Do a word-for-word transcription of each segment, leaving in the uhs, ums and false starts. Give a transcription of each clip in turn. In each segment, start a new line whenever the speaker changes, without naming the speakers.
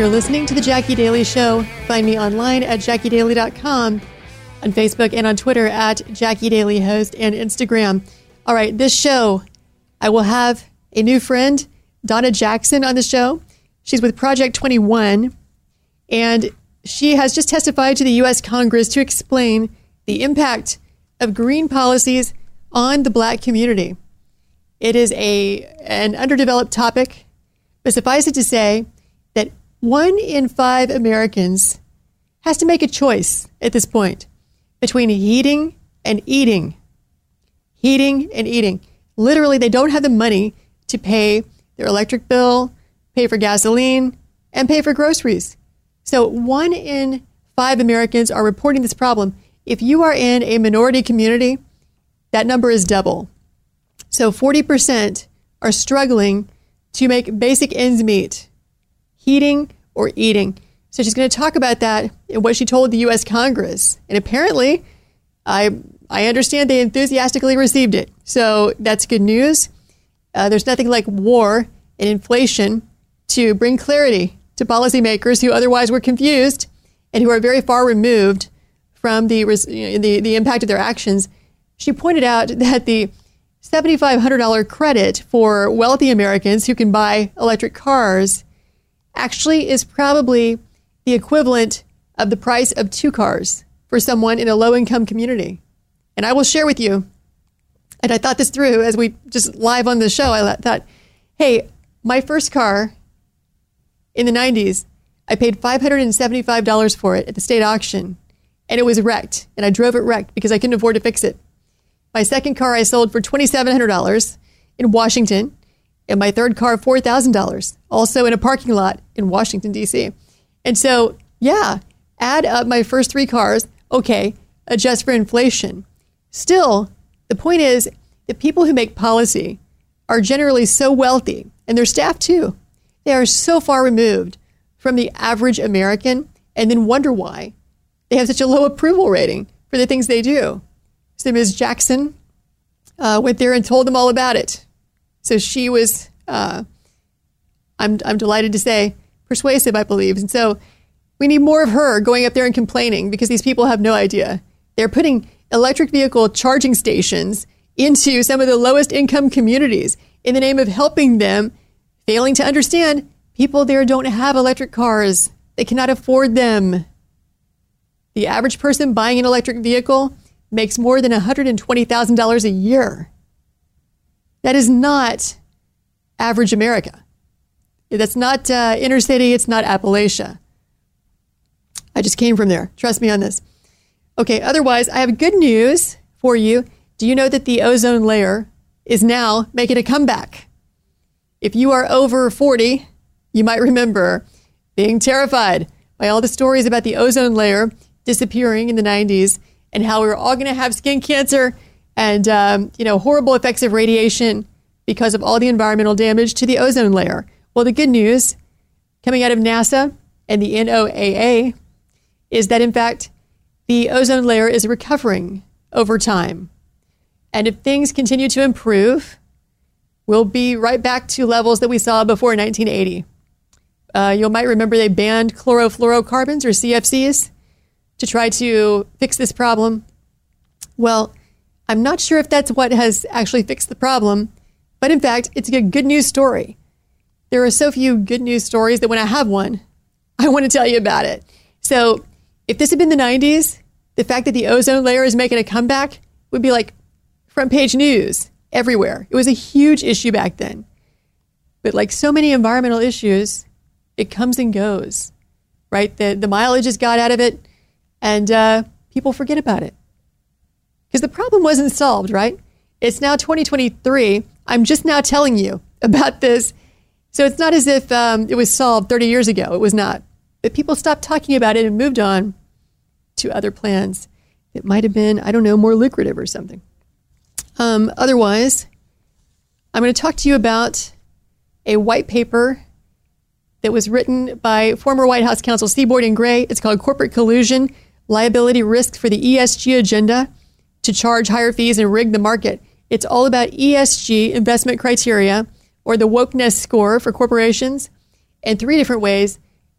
You're listening to The Jackie Daily Show. Find me online at jackie daily dot com, on Facebook and on Twitter at Jackie Daily Host, and Instagram. All right, this show, I will have a new friend, Donna Jackson, on the show. She's with Project twenty-one, and she has just testified to the U S Congress to explain the impact of green policies on the Black community. It is a an underdeveloped topic, but suffice it to say that one in five Americans has to make a choice at this point between heating and eating. Heating and eating. Literally, they don't have the money to pay their electric bill, pay for gasoline, and pay for groceries. So one in five Americans are reporting this problem. If you are in a minority community, that number is double. So forty percent are struggling to make basic ends meet, heating or eating. So she's going to talk about that and what she told the U S Congress. And apparently, I I understand they enthusiastically received it. So that's good news. Uh, there's nothing like war and inflation to bring clarity to policymakers who otherwise were confused and who are very far removed from the you know, the, the impact of their actions. She pointed out that the seven thousand five hundred dollars credit for wealthy Americans who can buy electric cars actually is probably the equivalent of the price of two cars for someone in a low-income community. And I will share with you, and I thought this through as we just live on the show, I thought, hey, my first car in the nineties, I paid five hundred seventy-five dollars for it at the state auction, and it was wrecked, and I drove it wrecked because I couldn't afford to fix it. My second car I sold for two thousand seven hundred dollars in Washington, and my third car, four thousand dollars, also in a parking lot in Washington, D C. And so, yeah, add up my first three cars, okay, adjust for inflation. Still, the point is that people who make policy are generally so wealthy, and their staff too. They are so far removed from the average American, and then wonder why they have such a low approval rating for the things they do. So Miz Jackson uh, went there and told them all about it. So she was, uh, I'm I'm delighted to say, persuasive, I believe. And so we need more of her going up there and complaining because these people have no idea. They're putting electric vehicle charging stations into some of the lowest income communities in the name of helping them, failing to understand people there don't have electric cars. They cannot afford them. The average person buying an electric vehicle makes more than one hundred twenty thousand dollars a year. That is not average America. That's not uh, inner city. It's not Appalachia. I just came from there. Trust me on this. Okay, otherwise, I have good news for you. Do you know that the ozone layer is now making a comeback? If you are over forty, you might remember being terrified by all the stories about the ozone layer disappearing in the nineties and how we were all going to have skin cancer and um, you know horrible effects of radiation because of all the environmental damage to the ozone layer. Well, the good news coming out of NASA and the N O A A is that, in fact, the ozone layer is recovering over time. And if things continue to improve, we'll be right back to levels that we saw before nineteen eighty. Uh, you might remember they banned chlorofluorocarbons, or C F Cs, to try to fix this problem. Well, I'm not sure if that's what has actually fixed the problem, but in fact, it's a good news story. There are so few good news stories that when I have one, I want to tell you about it. So if this had been the nineties, the fact that the ozone layer is making a comeback would be like front page news everywhere. It was a huge issue back then. But like so many environmental issues, it comes and goes, right? The, the mileage has got out of it, and uh, people forget about it. Because the problem wasn't solved, right? It's now twenty twenty-three. I'm just now telling you about this. So it's not as if um, it was solved thirty years ago. It was not. But people stopped talking about it and moved on to other plans. It might have been, I don't know, more lucrative or something. Um, otherwise, I'm going to talk to you about a white paper that was written by former White House counsel Seaboard and Gray. It's called Corporate Collusion, Liability Risk for the E S G Agenda to Charge Higher Fees and Rig the Market. It's all about E S G investment criteria, or the wokeness score for corporations, and three different ways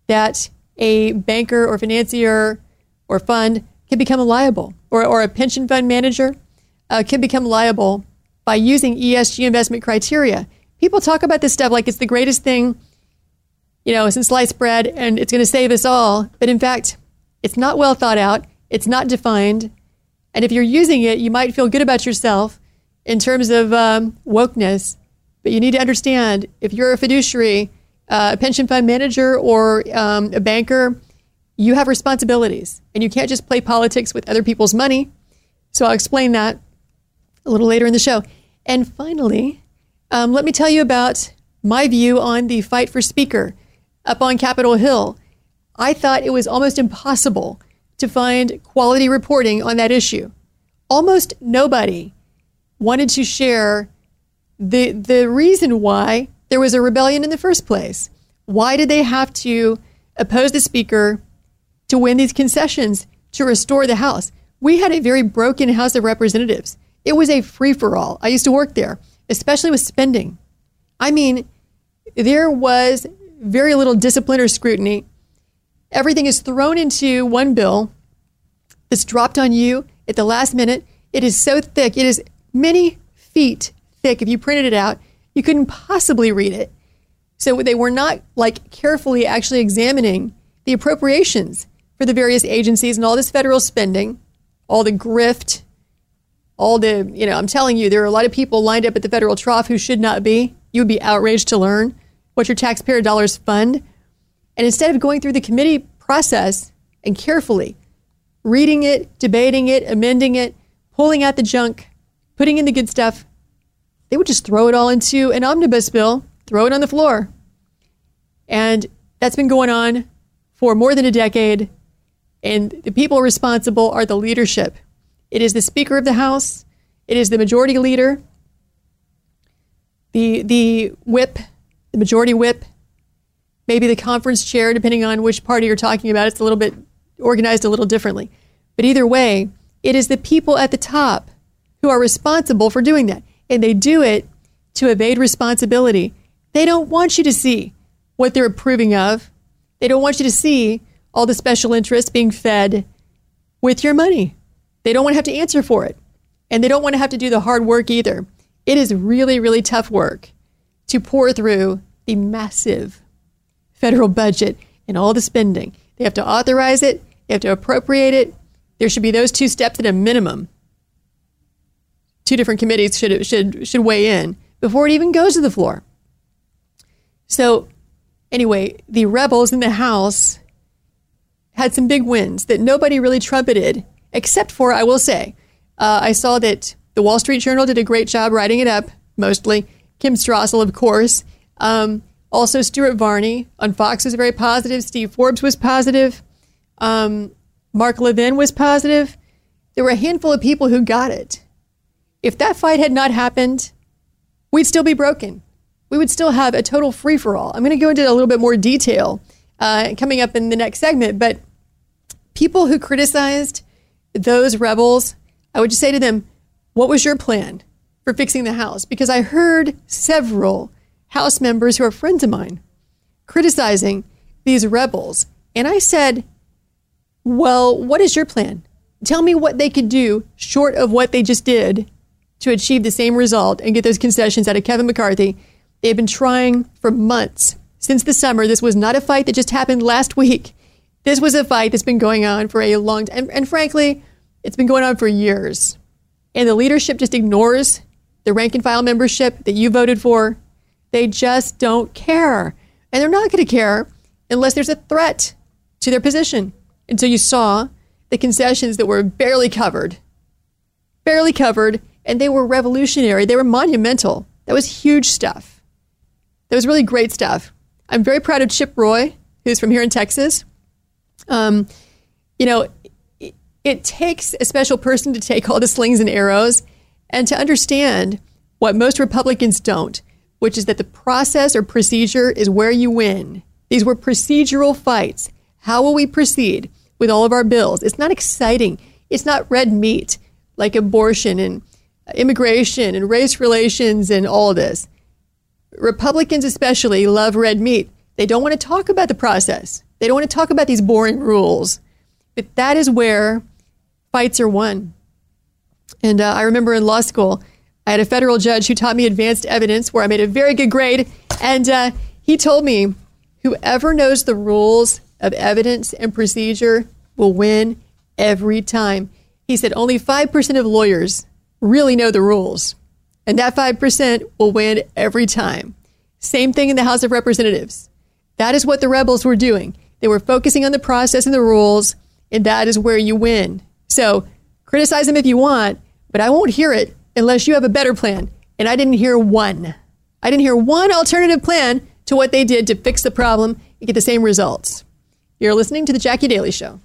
that a banker or financier or fund can become liable, or, or a pension fund manager uh, can become liable by using E S G investment criteria. People talk about this stuff like it's the greatest thing, you know, since sliced bread, and it's going to save us all. But in fact, it's not well thought out. It's not defined. And if you're using it, you might feel good about yourself in terms of um, wokeness. But you need to understand, if you're a fiduciary, uh, a pension fund manager, or um, a banker, you have responsibilities. And you can't just play politics with other people's money. So I'll explain that a little later in the show. And finally, um, let me tell you about my view on the fight for Speaker up on Capitol Hill. I thought it was almost impossible to find quality reporting on that issue. Almost nobody wanted to share the the reason why there was a rebellion in the first place. Why did they have to oppose the Speaker to win these concessions to restore the House? We had a very broken House of Representatives. It was a free-for-all. I used to work there, especially with spending. I mean, there was very little discipline or scrutiny. Everything is thrown into one bill that's dropped on you at the last minute. It is so thick. It is many feet thick. If you printed it out, you couldn't possibly read it. So they were not like carefully actually examining the appropriations for the various agencies and all this federal spending, all the grift, all the, you know, I'm telling you, there are a lot of people lined up at the federal trough who should not be. You would be outraged to learn what your taxpayer dollars fund. And instead of going through the committee process and carefully reading it, debating it, amending it, pulling out the junk, putting in the good stuff, they would just throw it all into an omnibus bill, throw it on the floor. And that's been going on for more than a decade. And the people responsible are the leadership. It is the Speaker of the House. It is the majority leader, the the whip, the majority whip, maybe the conference chair, depending on which party you're talking about. It's a little bit organized a little differently. But either way, it is the people at the top who are responsible for doing that. And they do it to evade responsibility. They don't want you to see what they're approving of. They don't want you to see all the special interests being fed with your money. They don't want to have to answer for it. And they don't want to have to do the hard work either. It is really, really tough work to pour through the massive federal budget and all the spending. They have to authorize it. They have to appropriate it. There should be those two steps at a minimum. Two different committees should should should weigh in before it even goes to the floor. So anyway, the rebels in the House had some big wins that nobody really trumpeted, except for, I will say, uh, I saw that the Wall Street Journal did a great job writing it up, mostly. Kim Strassel, of course. Um, also, Stuart Varney on Fox was very positive. Steve Forbes was positive. Um, Mark Levin was positive. There were a handful of people who got it. If that fight had not happened, we'd still be broken. We would still have a total free-for-all. I'm going to go into a little bit more detail uh, coming up in the next segment, but people who criticized those rebels, I would just say to them, what was your plan for fixing the House? Because I heard several House members who are friends of mine criticizing these rebels. And I said, well, what is your plan? Tell me what they could do short of what they just did to achieve the same result and get those concessions out of Kevin McCarthy. They've been trying for months, since the summer. This was not a fight that just happened last week. This was a fight that's been going on for a long time. And, and frankly, it's been going on for years. And the leadership just ignores the rank and file membership that you voted for. They just don't care. And they're not going to care unless there's a threat to their position. And so you saw the concessions that were barely covered, barely covered, and they were revolutionary. They were monumental. That was huge stuff. That was really great stuff. I'm very proud of Chip Roy, who's from here in Texas. Um, you know, it, it takes a special person to take all the slings and arrows and to understand what most Republicans don't, which is that the process or procedure is where you win. These were procedural fights. How will we proceed with all of our bills? It's not exciting. It's not red meat like abortion and immigration and race relations and all of this. Republicans especially love red meat. They don't want to talk about the process. They don't want to talk about these boring rules. But that is where fights are won. And uh, I remember in law school, I had a federal judge who taught me advanced evidence where I made a very good grade. And uh, he told me, whoever knows the rules of evidence and procedure will win every time. He said only five percent of lawyers really know the rules. And that five percent will win every time. Same thing in the House of Representatives. That is what the rebels were doing. They were focusing on the process and the rules, and that is where you win. So criticize them if you want, but I won't hear it unless you have a better plan. And I didn't hear one. I didn't hear one alternative plan to what they did to fix the problem and get the same results. You're listening to The Jackie Daily Show.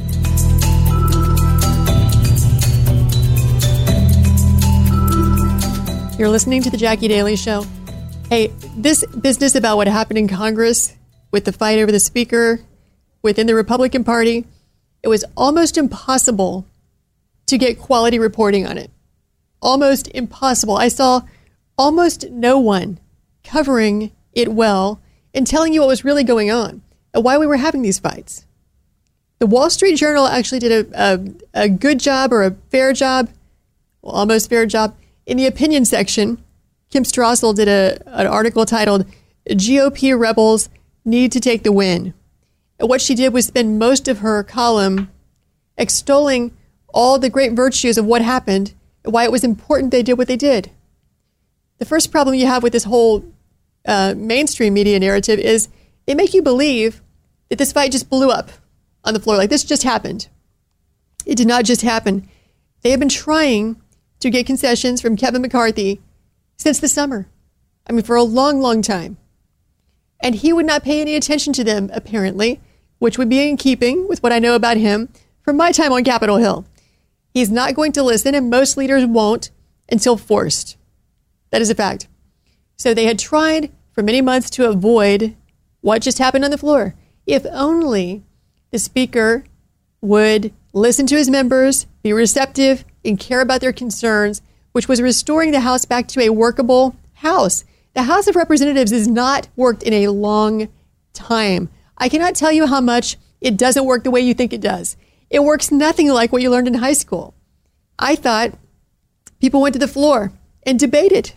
You're listening to The Jackie Daily Show. Hey, this business about what happened in Congress with the fight over the speaker within the Republican Party, it was almost impossible to get quality reporting on it. Almost impossible. I saw almost no one covering it well and telling you what was really going on and why we were having these fights. The Wall Street Journal actually did a, a, a good job or a fair job, well, almost fair job, in the opinion section. Kim Strassel did a, an article titled, G O P Rebels Need to Take the Win. And what she did was spend most of her column extolling all the great virtues of what happened and why it was important they did what they did. The first problem you have with this whole uh, mainstream media narrative is they make you believe that this fight just blew up on the floor, like this just happened. It did not just happen. They have been trying to get concessions from Kevin McCarthy since the summer. I mean, for a long, long time. And he would not pay any attention to them, apparently, which would be in keeping with what I know about him from my time on Capitol Hill. He's not going to listen, and most leaders won't until forced. That is a fact. So they had tried for many months to avoid what just happened on the floor. If only the speaker would listen to his members, be receptive, and care about their concerns, which was restoring the House back to a workable House. The House of Representatives has not worked in a long time. I cannot tell you how much it doesn't work the way you think it does. It works nothing like what you learned in high school. I thought people went to the floor and debated.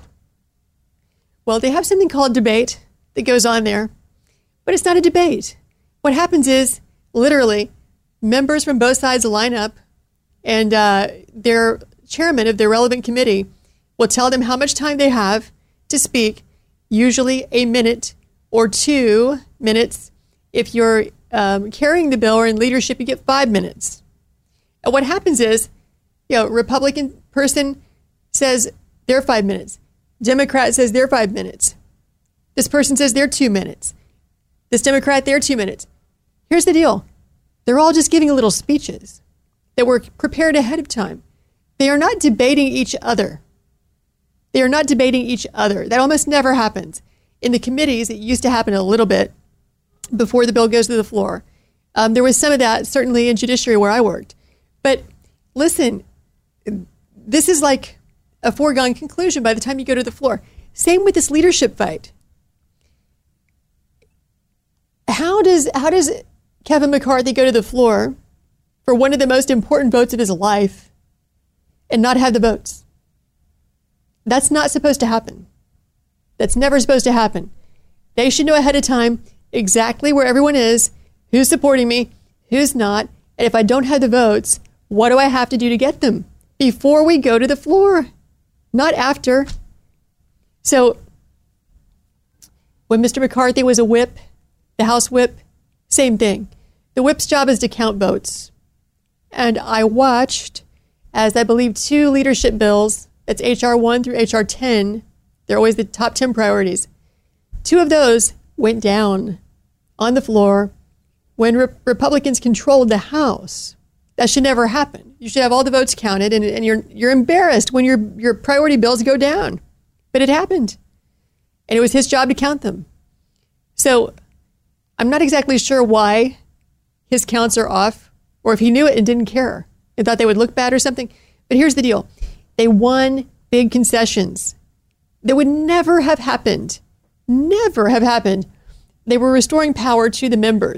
Well, they have something called debate that goes on there, but it's not a debate. What happens is, literally, members from both sides line up, and uh, their chairman of their relevant committee will tell them how much time they have to speak, usually a minute or two minutes. If you're um, carrying the bill or in leadership, you get five minutes. And what happens is, you know, Republican person says they're five minutes. Democrat says they're five minutes. This person says they're two minutes. This Democrat, they're two minutes. Here's the deal. They're all just giving little speeches that were prepared ahead of time. They are not debating each other. They are not debating each other. That almost never happens. In the committees, it used to happen a little bit before the bill goes to the floor. Um, there was some of that, certainly in judiciary where I worked. But listen, this is like a foregone conclusion by the time you go to the floor. Same with this leadership fight. How does how does Kevin McCarthy go to the floor for one of the most important votes of his life and not have the votes? That's not supposed to happen. That's never supposed to happen. They should know ahead of time exactly where everyone is, who's supporting me, who's not, and if I don't have the votes, what do I have to do to get them before we go to the floor, not after. So when Mister McCarthy was a whip, the House whip, same thing. The whip's job is to count votes. And I watched as I believe two leadership bills, that's H R one through H R ten, they're always the top ten priorities. Two of those went down on the floor when re- Republicans controlled the House. That should never happen. You should have all the votes counted, and, and you're you're embarrassed when your your priority bills go down. But it happened. And it was his job to count them. So I'm not exactly sure why his counts are off, or if he knew it and didn't care and thought they would look bad or something. But here's the deal. They won big concessions that would never have happened. Never have happened. They were restoring power to the members.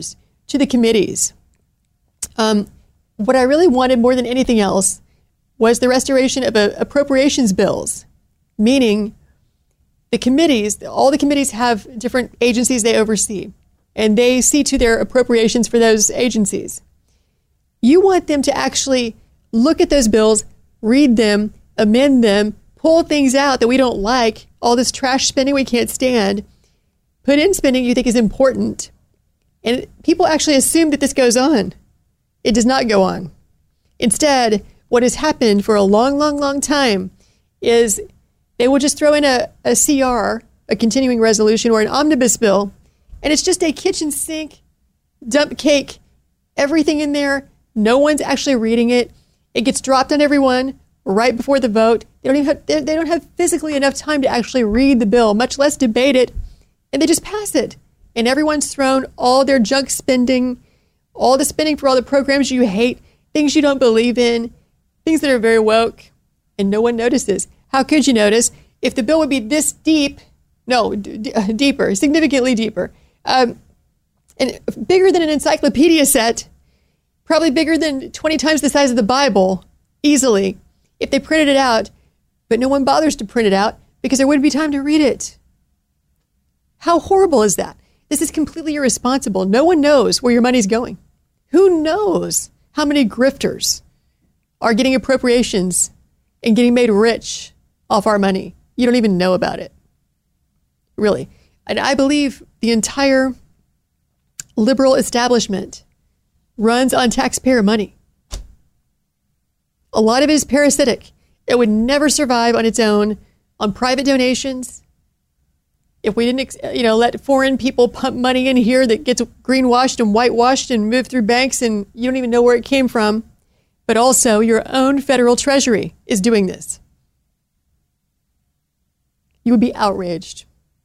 to the committees. Um, what I really wanted more than anything else was the restoration of uh, appropriations bills, meaning the committees, all the committees have different agencies they oversee, and they see to their appropriations for those agencies. You want them to actually look at those bills, read them, amend them, pull things out that we don't like, all this trash spending we can't stand, put in spending you think is important. And people actually assume that this goes on. It does not go on. Instead, what has happened for a long, long, long time is they will just throw in a, a C R, a continuing resolution, or an omnibus bill, and it's just a kitchen sink, dump cake, everything in there. No one's actually reading it. It gets dropped on everyone right before the vote. They don't even have, they don't have physically enough time to actually read the bill, much less debate it, and they just pass it. And everyone's thrown all their junk spending, all the spending for all the programs you hate, things you don't believe in, things that are very woke, and no one notices. How could you notice if the bill would be this deep? No, d- d- deeper, significantly deeper, um, and bigger than an encyclopedia set, probably bigger than twenty times the size of the Bible, easily, if they printed it out, but no one bothers to print it out because there wouldn't be time to read it. How horrible is that? This is completely irresponsible. No one knows where your money's going. Who knows how many grifters are getting appropriations and getting made rich off our money? You don't even know about it. Really. And I believe the entire liberal establishment runs on taxpayer money. A lot of it is parasitic. It would never survive on its own on private donations. If we didn't, you know, let foreign people pump money in here that gets greenwashed and whitewashed and moved through banks and you don't even know where it came from. But also your own federal treasury is doing this. You would be outraged.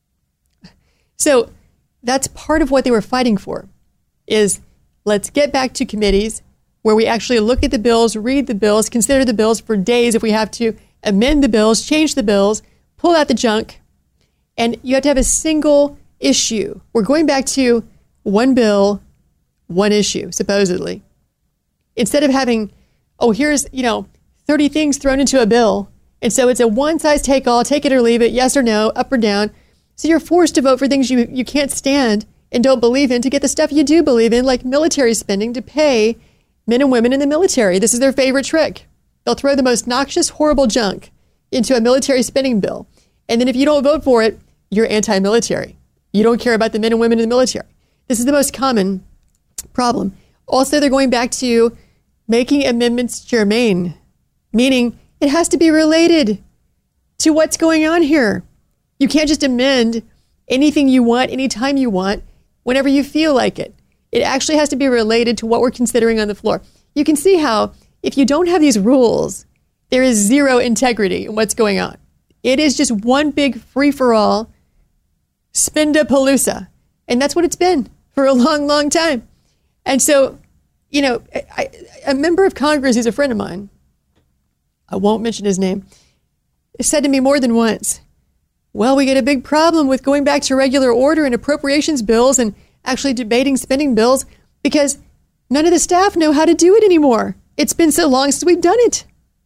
So that's part of what they were fighting for, is let's get back to committees where we actually look at the bills, read the bills, consider the bills for days if we have to, amend the bills, change the bills, pull out the junk. And you have to have a single issue. We're going back to one bill, one issue, supposedly. Instead of having, oh, here's, you know, thirty things thrown into a bill. And so it's a one-size-take-all, take it or leave it, yes or no, up or down. So you're forced to vote for things you, you can't stand and don't believe in to get the stuff you do believe in, like military spending to pay men and women in the military. This is their favorite trick. They'll throw the most noxious, horrible junk into a military spending bill. And then if you don't vote for it, you're anti-military. You don't care about the men and women in the military. This is the most common problem. Also, they're going back to making amendments germane, meaning it has to be related to what's going on here. You can't just amend anything you want, anytime you want, whenever you feel like it. It actually has to be related to what we're considering on the floor. You can see how if you don't have these rules, there is zero integrity in what's going on. It is just one big free-for-all spendapalooza. And that's what it's been for a long, long time. And so, you know, I, a member of Congress who's a friend of mine, I won't mention his name, said to me more than once, well, we get a big problem with going back to regular order and appropriations bills and actually debating spending bills because none of the staff know how to do it anymore. It's been so long since we've done it.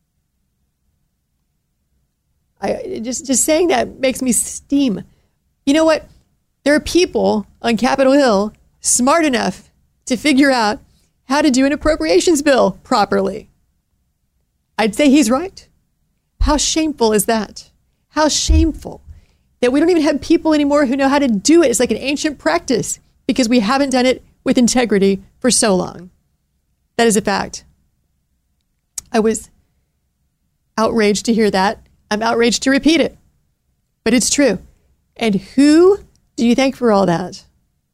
I just, just saying that makes me steam. You know what? There are people on Capitol Hill smart enough to figure out how to do an appropriations bill properly. I'd say he's right. How shameful is that? How shameful that we don't even have people anymore who know how to do it. It's like an ancient practice because we haven't done it with integrity for so long. That is a fact. I was outraged to hear that. I'm outraged to repeat it, but it's true. And who do you thank for all that?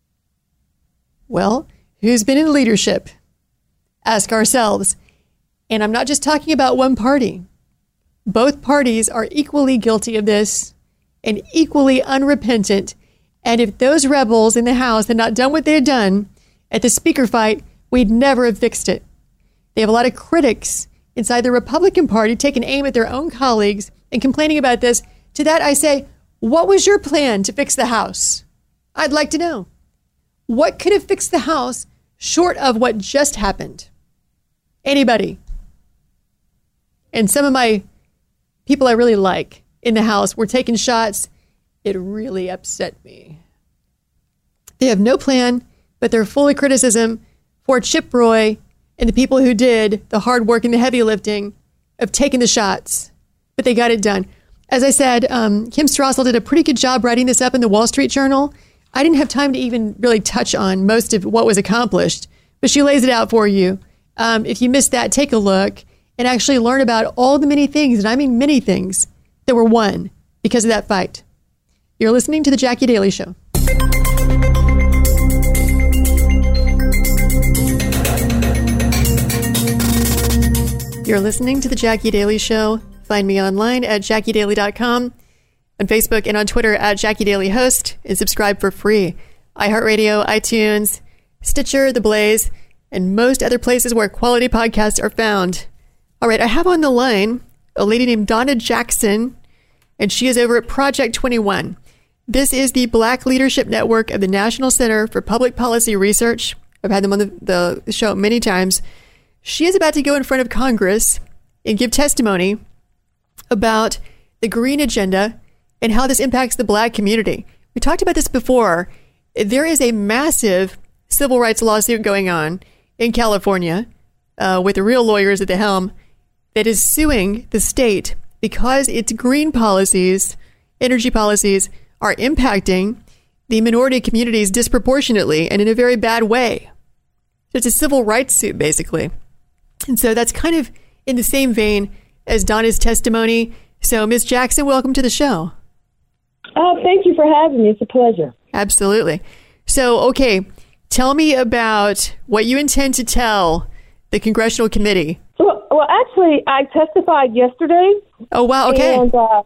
Well, who's been in leadership? Ask ourselves. And I'm not just talking about one party. Both parties are equally guilty of this and equally unrepentant. And if those rebels in the House had not done what they had done at the speaker fight, we'd never have fixed it. They have a lot of critics inside the Republican Party taking aim at their own colleagues and complaining about this. To that I say, what was your plan to fix the House? I'd like to know. What could have fixed the House short of what just happened? Anybody? And some of my people I really like in the House were taking shots. It really upset me. They have no plan, but they're full of criticism for Chip Roy and the people who did the hard work and the heavy lifting of taking the shots. But they got it done. As I said, um, Kim Strassel did a pretty good job writing this up in the Wall Street Journal. I didn't have time to even really touch on most of what was accomplished, but she lays it out for you. Um, if you missed that, take a look and actually learn about all the many things, and I mean many things, that were won because of that fight. You're listening to The Jackie Daily Show. You're listening to The Jackie Daily Show. Find me online at jackie daily dot com, on Facebook and on Twitter at Jackie Daily Host, and subscribe for free. iHeartRadio, iTunes, Stitcher, The Blaze, and most other places where quality podcasts are found. All right, I have on the line a lady named Donna Jackson, and she is over at Project twenty-one. This is the Black Leadership Network of the National Center for Public Policy Research. I've had them on the, the show many times. She is about to go in front of Congress and give testimony about the green agenda and how this impacts the Black community. We talked about this before. There is a massive civil rights lawsuit going on in California uh, with the real lawyers at the helm that is suing the state because its green policies, energy policies, are impacting the minority communities disproportionately and in a very bad way. So it's a civil rights suit, basically. And so that's kind of in the same vein as Donna's testimony. So, Miz Jackson, welcome to the show.
Oh, thank you for having me. It's a pleasure.
Absolutely. So, okay, tell me about what you intend to tell the Congressional Committee.
Well, well actually, I testified yesterday.
Oh, wow. Okay.
And, uh,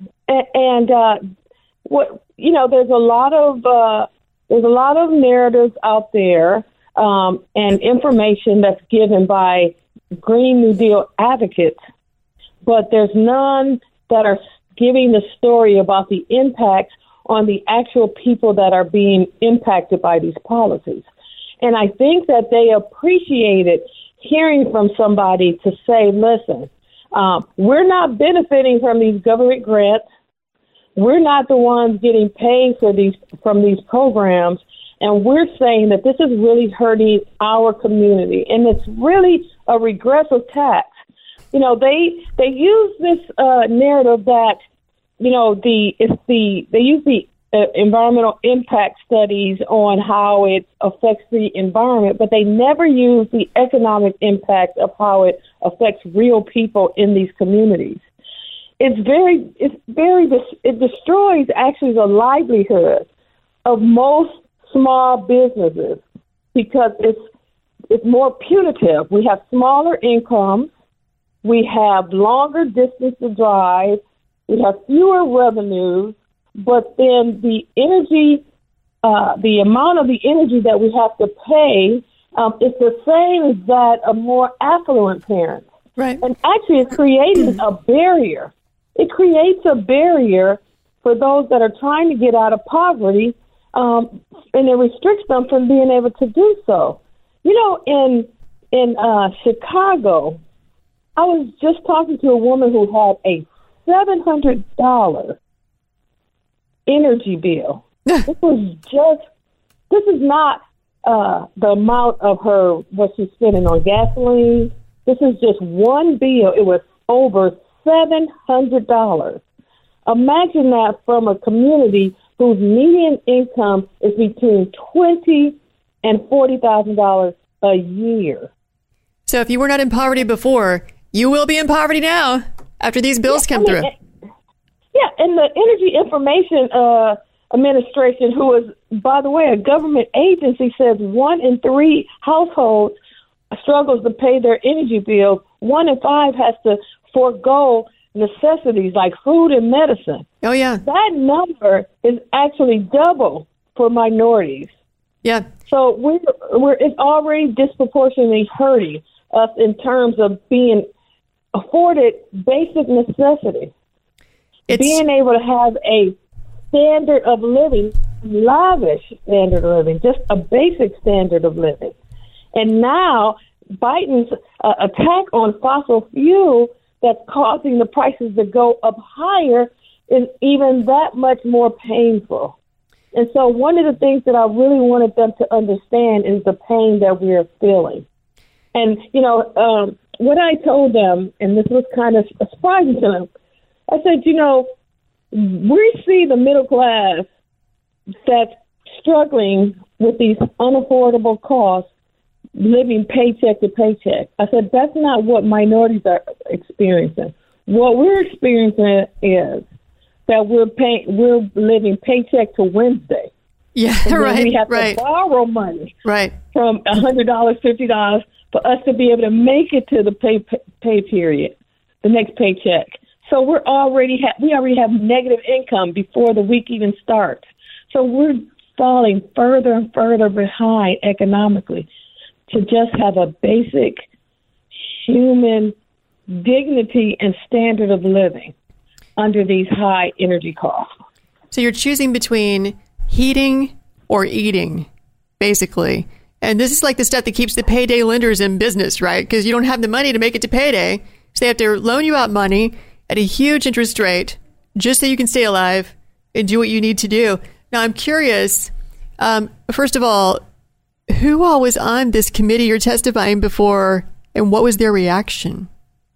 and uh, what you know, there's a lot of uh, there's a lot of narratives out there um, and information that's given by Green New Deal advocates, but there's none that are giving the story about the impacts on the actual people that are being impacted by these policies. And I think that they appreciated hearing from somebody to say, listen, um, we're not benefiting from these government grants. We're not the ones getting paid for these from these programs. And we're saying that this is really hurting our community. And it's really a regressive tax. You know, they they use this uh, narrative that, you know, the it's the they use the uh, environmental impact studies on how it affects the environment, but they never use the economic impact of how it affects real people in these communities. It's very it's very it destroys actually the livelihood of most small businesses because it's it's more punitive. We have smaller incomes. We have longer distance to drive. We have fewer revenues, but then the energy, uh, the amount of the energy that we have to pay um, is the same as that of more affluent parents.
Right.
And actually it creates a barrier. It creates a barrier for those that are trying to get out of poverty, um, and it restricts them from being able to do so. You know, in in uh, Chicago, I was just talking to a woman who had a seven hundred dollars energy bill. This was just, this is not uh, the amount of her, what she's spending on gasoline. This is just one bill. It was over seven hundred dollars. Imagine that from a community whose median income is between twenty thousand dollars and forty thousand dollars a year.
So if you were not in poverty before, you will be in poverty now after these bills
yeah,
come
I mean,
through.
Yeah, and the Energy Information uh, Administration, who is, by the way, a government agency, says one in three households struggles to pay their energy bills. One in five has to forego necessities like food and medicine.
Oh, yeah.
That number is actually double for minorities.
Yeah.
So we're, we're it's already disproportionately hurting us in terms of being afforded basic necessities. It's, being able to have a standard of living, lavish standard of living, just a basic standard of living. And now Biden's uh, attack on fossil fuel that's causing the prices to go up higher is even that much more painful. And so one of the things that I really wanted them to understand is the pain that we're feeling. And, you know, um, what I told them, and this was kind of surprising to them, I said, you know, we see the middle class that's struggling with these unaffordable costs, living paycheck to paycheck. I said, that's not what minorities are experiencing. What we're experiencing is that we're paying, we're living paycheck to Wednesday.
Yeah, right.
We have
right.
to borrow money,
right,
from a hundred dollars, fifty dollars for us to be able to make it to the pay pay, pay period, the next paycheck. So we're already ha- we already have negative income before the week even starts. So we're falling further and further behind economically to just have a basic human dignity and standard of living under these high energy costs.
So you're choosing between heating or eating, basically. And this is like the stuff that keeps the payday lenders in business, right? Because you don't have the money to make it to payday. So they have to loan you out money at a huge interest rate just so you can stay alive and do what you need to do. Now, I'm curious, um, first of all, who all was on this committee you're testifying before, and what was their reaction?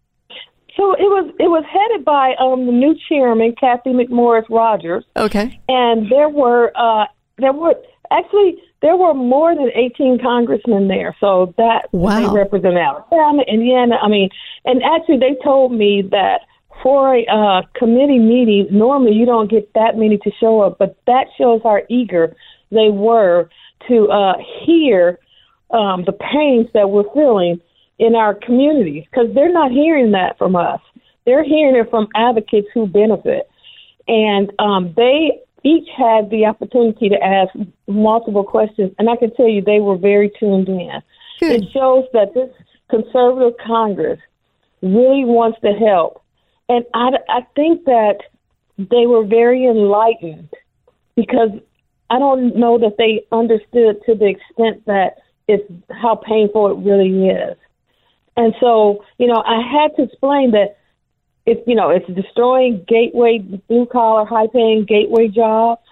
So it was it was headed by um, the new chairman, Kathy McMorris Rogers.
Okay.
And there were uh, there were actually there were more than eighteen congressmen there. So that
wow.
They represent Alabama, Indiana. I mean, and actually they told me that for a uh, committee meeting, normally you don't get that many to show up, but that shows how eager they were to uh, hear um, the pains that we're feeling in our communities, because they're not hearing that from us. They're hearing it from advocates who benefit. And um, they each had the opportunity to ask multiple questions, and I can tell you they were very tuned in. Good. It shows that this conservative Congress really wants to help. And I, I think that they were very enlightened, because I don't know that they understood to the extent that it's how painful it really is. And so, you know, I had to explain that it's, you know, it's destroying gateway, blue-collar, high-paying gateway jobs.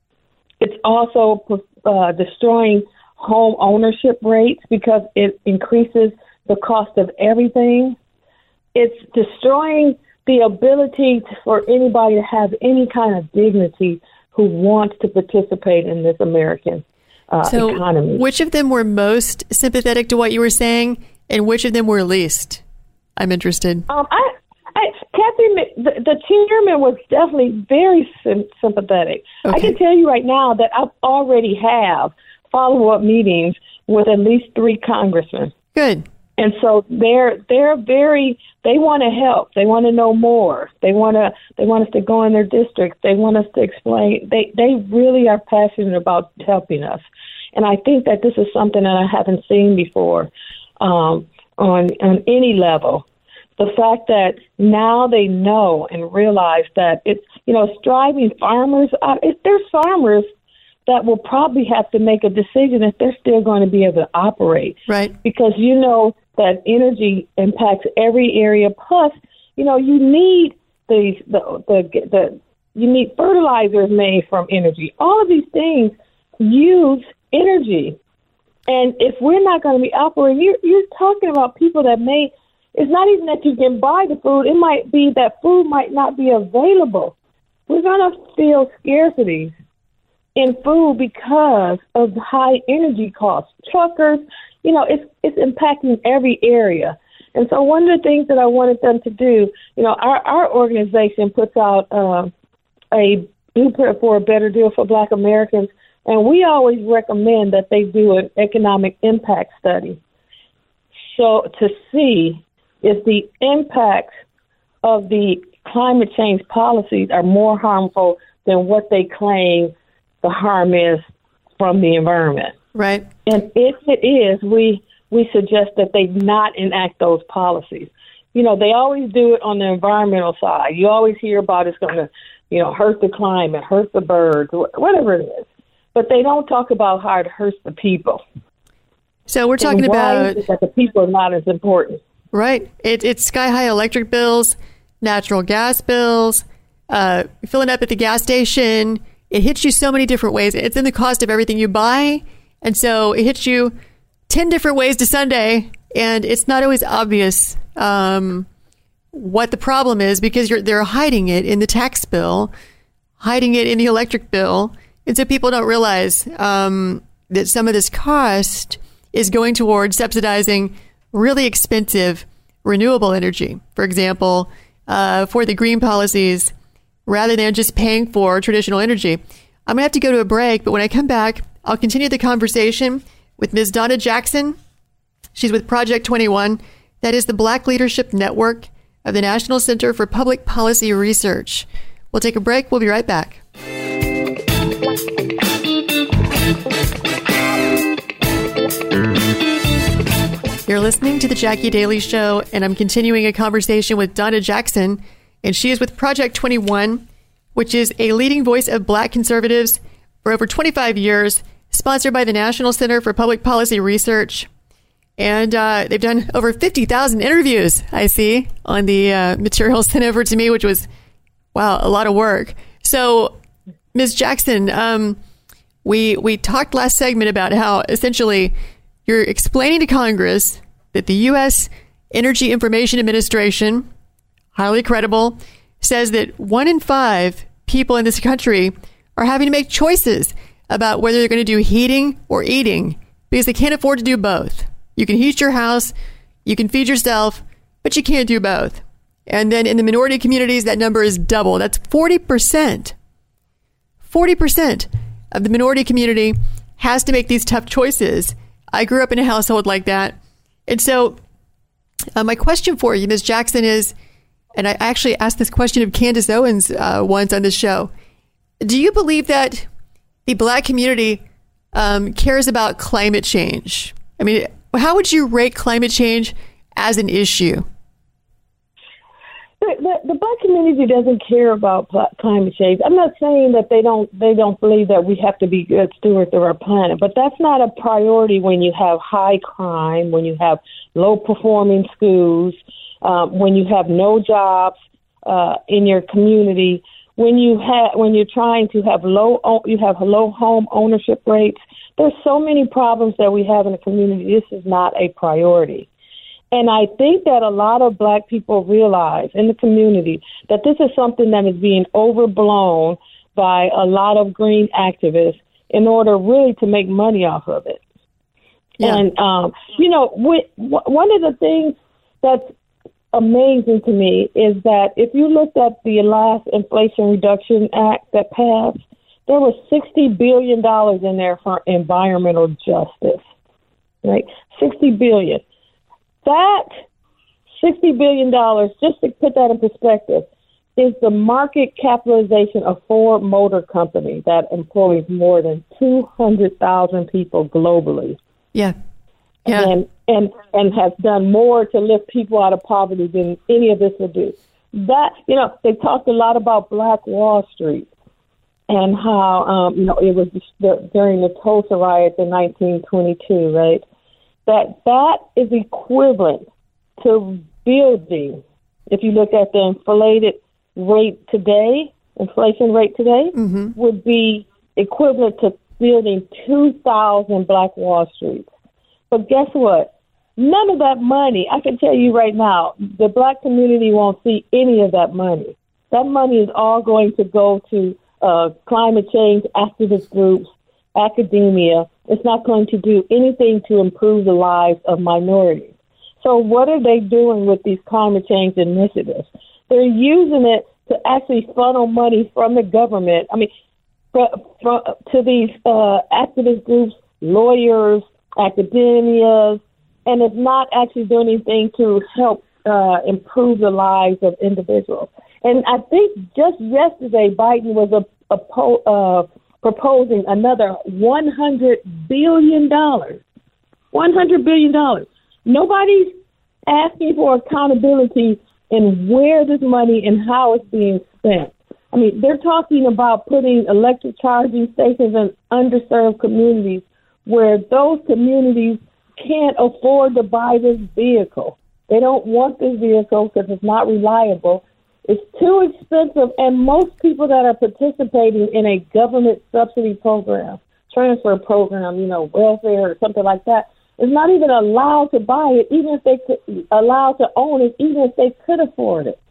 It's also uh, destroying home ownership rates because it increases the cost of everything. It's destroying the ability to, for anybody to have any kind of dignity who wants to participate in this American uh,
so
economy.
Which of them were most sympathetic to what you were saying, and which of them were least? I'm interested.
Um, I, I, Kathy, the, the chairman was definitely very sim- sympathetic. Okay. I can tell you right now that I already have follow-up meetings with at least three congressmen.
Good.
And so they're they're very they want to help. They want to know more. They want to they want us to go in their districts. They want us to explain. They they really are passionate about helping us. And I think that this is something that I haven't seen before um, on on any level. The fact that now they know and realize that it's, you know, striving farmers. Uh, if there's farmers that will probably have to make a decision if they're still going to be able to operate.
Right.
Because you know that energy impacts every area. Plus, you know, you need the the the, the you need fertilizers made from energy. All of these things use energy. And if we're not going to be operating, you're, you're talking about people that may, it's not even that you can buy the food. It might be that food might not be available. We're going to feel scarcity in food because of high energy costs. Truckers, you know, it's it's impacting every area. And so one of the things that I wanted them to do, you know, our, our organization puts out uh, a blueprint for a better deal for Black Americans, and we always recommend that they do an economic impact study. So to see if the impacts of the climate change policies are more harmful than what they claim the harm is from the environment.
Right.
And if it is, we we suggest that they not enact those policies. You know, they always do it on the environmental side. You always hear about it's going to, you know, hurt the climate, hurt the birds, whatever it is. But they don't talk about how it hurts the people.
So we're talking
and why
about
is it that the people are not as important.
Right. It, it's sky-high electric bills, natural gas bills, uh, filling up at the gas station. It hits you so many different ways. It's in the cost of everything you buy. And so it hits you ten different ways to Sunday. And it's not always obvious um, what the problem is because you're, they're hiding it in the tax bill, hiding it in the electric bill. And so people don't realize um, that some of this cost is going towards subsidizing really expensive renewable energy, for example, uh, for the green policies, rather than just paying for traditional energy. I'm going to have to go to a break, but when I come back, I'll continue the conversation with Miz Donna Jackson. She's with Project twenty-one. That is the Black Leadership Network of the National Center for Public Policy Research. We'll take a break. We'll be right back. You're listening to The Jackie Daily Show, and I'm continuing a conversation with Donna Jackson, and she is with Project twenty-one, which is a leading voice of Black conservatives for over twenty-five years, sponsored by the National Center for Public Policy Research. And uh, they've done over fifty thousand interviews, I see, on the uh, materials sent over to me, which was, wow, a lot of work. So, Miz Jackson, um, we we talked last segment about how essentially you're explaining to Congress that the U S Energy Information Administration, highly credible, says that one in five people in this country are having to make choices about whether they're going to do heating or eating because they can't afford to do both. You can heat your house, you can feed yourself, but you can't do both. And then in the minority communities, that number is double. That's forty percent. forty percent of the minority community has to make these tough choices. I grew up in a household like that. And so uh, my question for you, Miz Jackson, is, and I actually asked this question of Candace Owens uh, once on this show, do you believe that the Black community um, cares about climate change? I mean, how would you rate climate change as an issue?
The, the, the Black community doesn't care about climate change. I'm not saying that they don't they don't believe that we have to be good stewards of our planet, but that's not a priority when you have high crime, when you have low performing schools, um, when you have no jobs uh, in your community, when you have when you're trying to have low you have low home ownership rates. There's so many problems that we have in the community. This is not a priority. And I think that a lot of Black people realize in the community that this is something that is being overblown by a lot of green activists in order really to make money off of it. Yeah. And, um, you know, we, one of the things that's amazing to me is that if you looked at the last Inflation Reduction Act that passed, there was sixty billion dollars in there for environmental justice, right? sixty billion dollars. That sixty billion dollars, just to put that in perspective, is the market capitalization of Ford Motor Company that employs more than two hundred thousand people globally.
Yeah. Yeah.
And, and, and has done more to lift people out of poverty than any of this would do. That, you know, they talked a lot about Black Wall Street and how, um, you know, it was the, during the Tulsa riots in nineteen twenty-two, right? That that is equivalent to building, if you look at the inflated rate today, inflation rate today, mm-hmm. would be equivalent to building two thousand Black Wall Streets. But guess what? None of that money, I can tell you right now, the Black community won't see any of that money. That money is all going to go to uh, climate change activist groups, academia. It's not going to do anything to improve the lives of minorities. So what are they doing with these climate change initiatives? They're using it to actually funnel money from the government, I mean, for, for, to these uh, activist groups, lawyers, academia, and it's not actually doing anything to help uh, improve the lives of individuals. And I think just yesterday, Biden was a, a po- uh, proposing another one hundred billion dollars. one hundred billion dollars. Nobody's asking for accountability in where this money and how it's being spent. I mean, they're talking about putting electric charging stations in underserved communities where those communities can't afford to buy this vehicle. They don't want this vehicle because it's not reliable. It's too expensive, and most people that are participating in a government subsidy program, transfer program, you know, welfare or something like that, is not even allowed to buy it, even if they could, allowed to own it, even if they could afford it.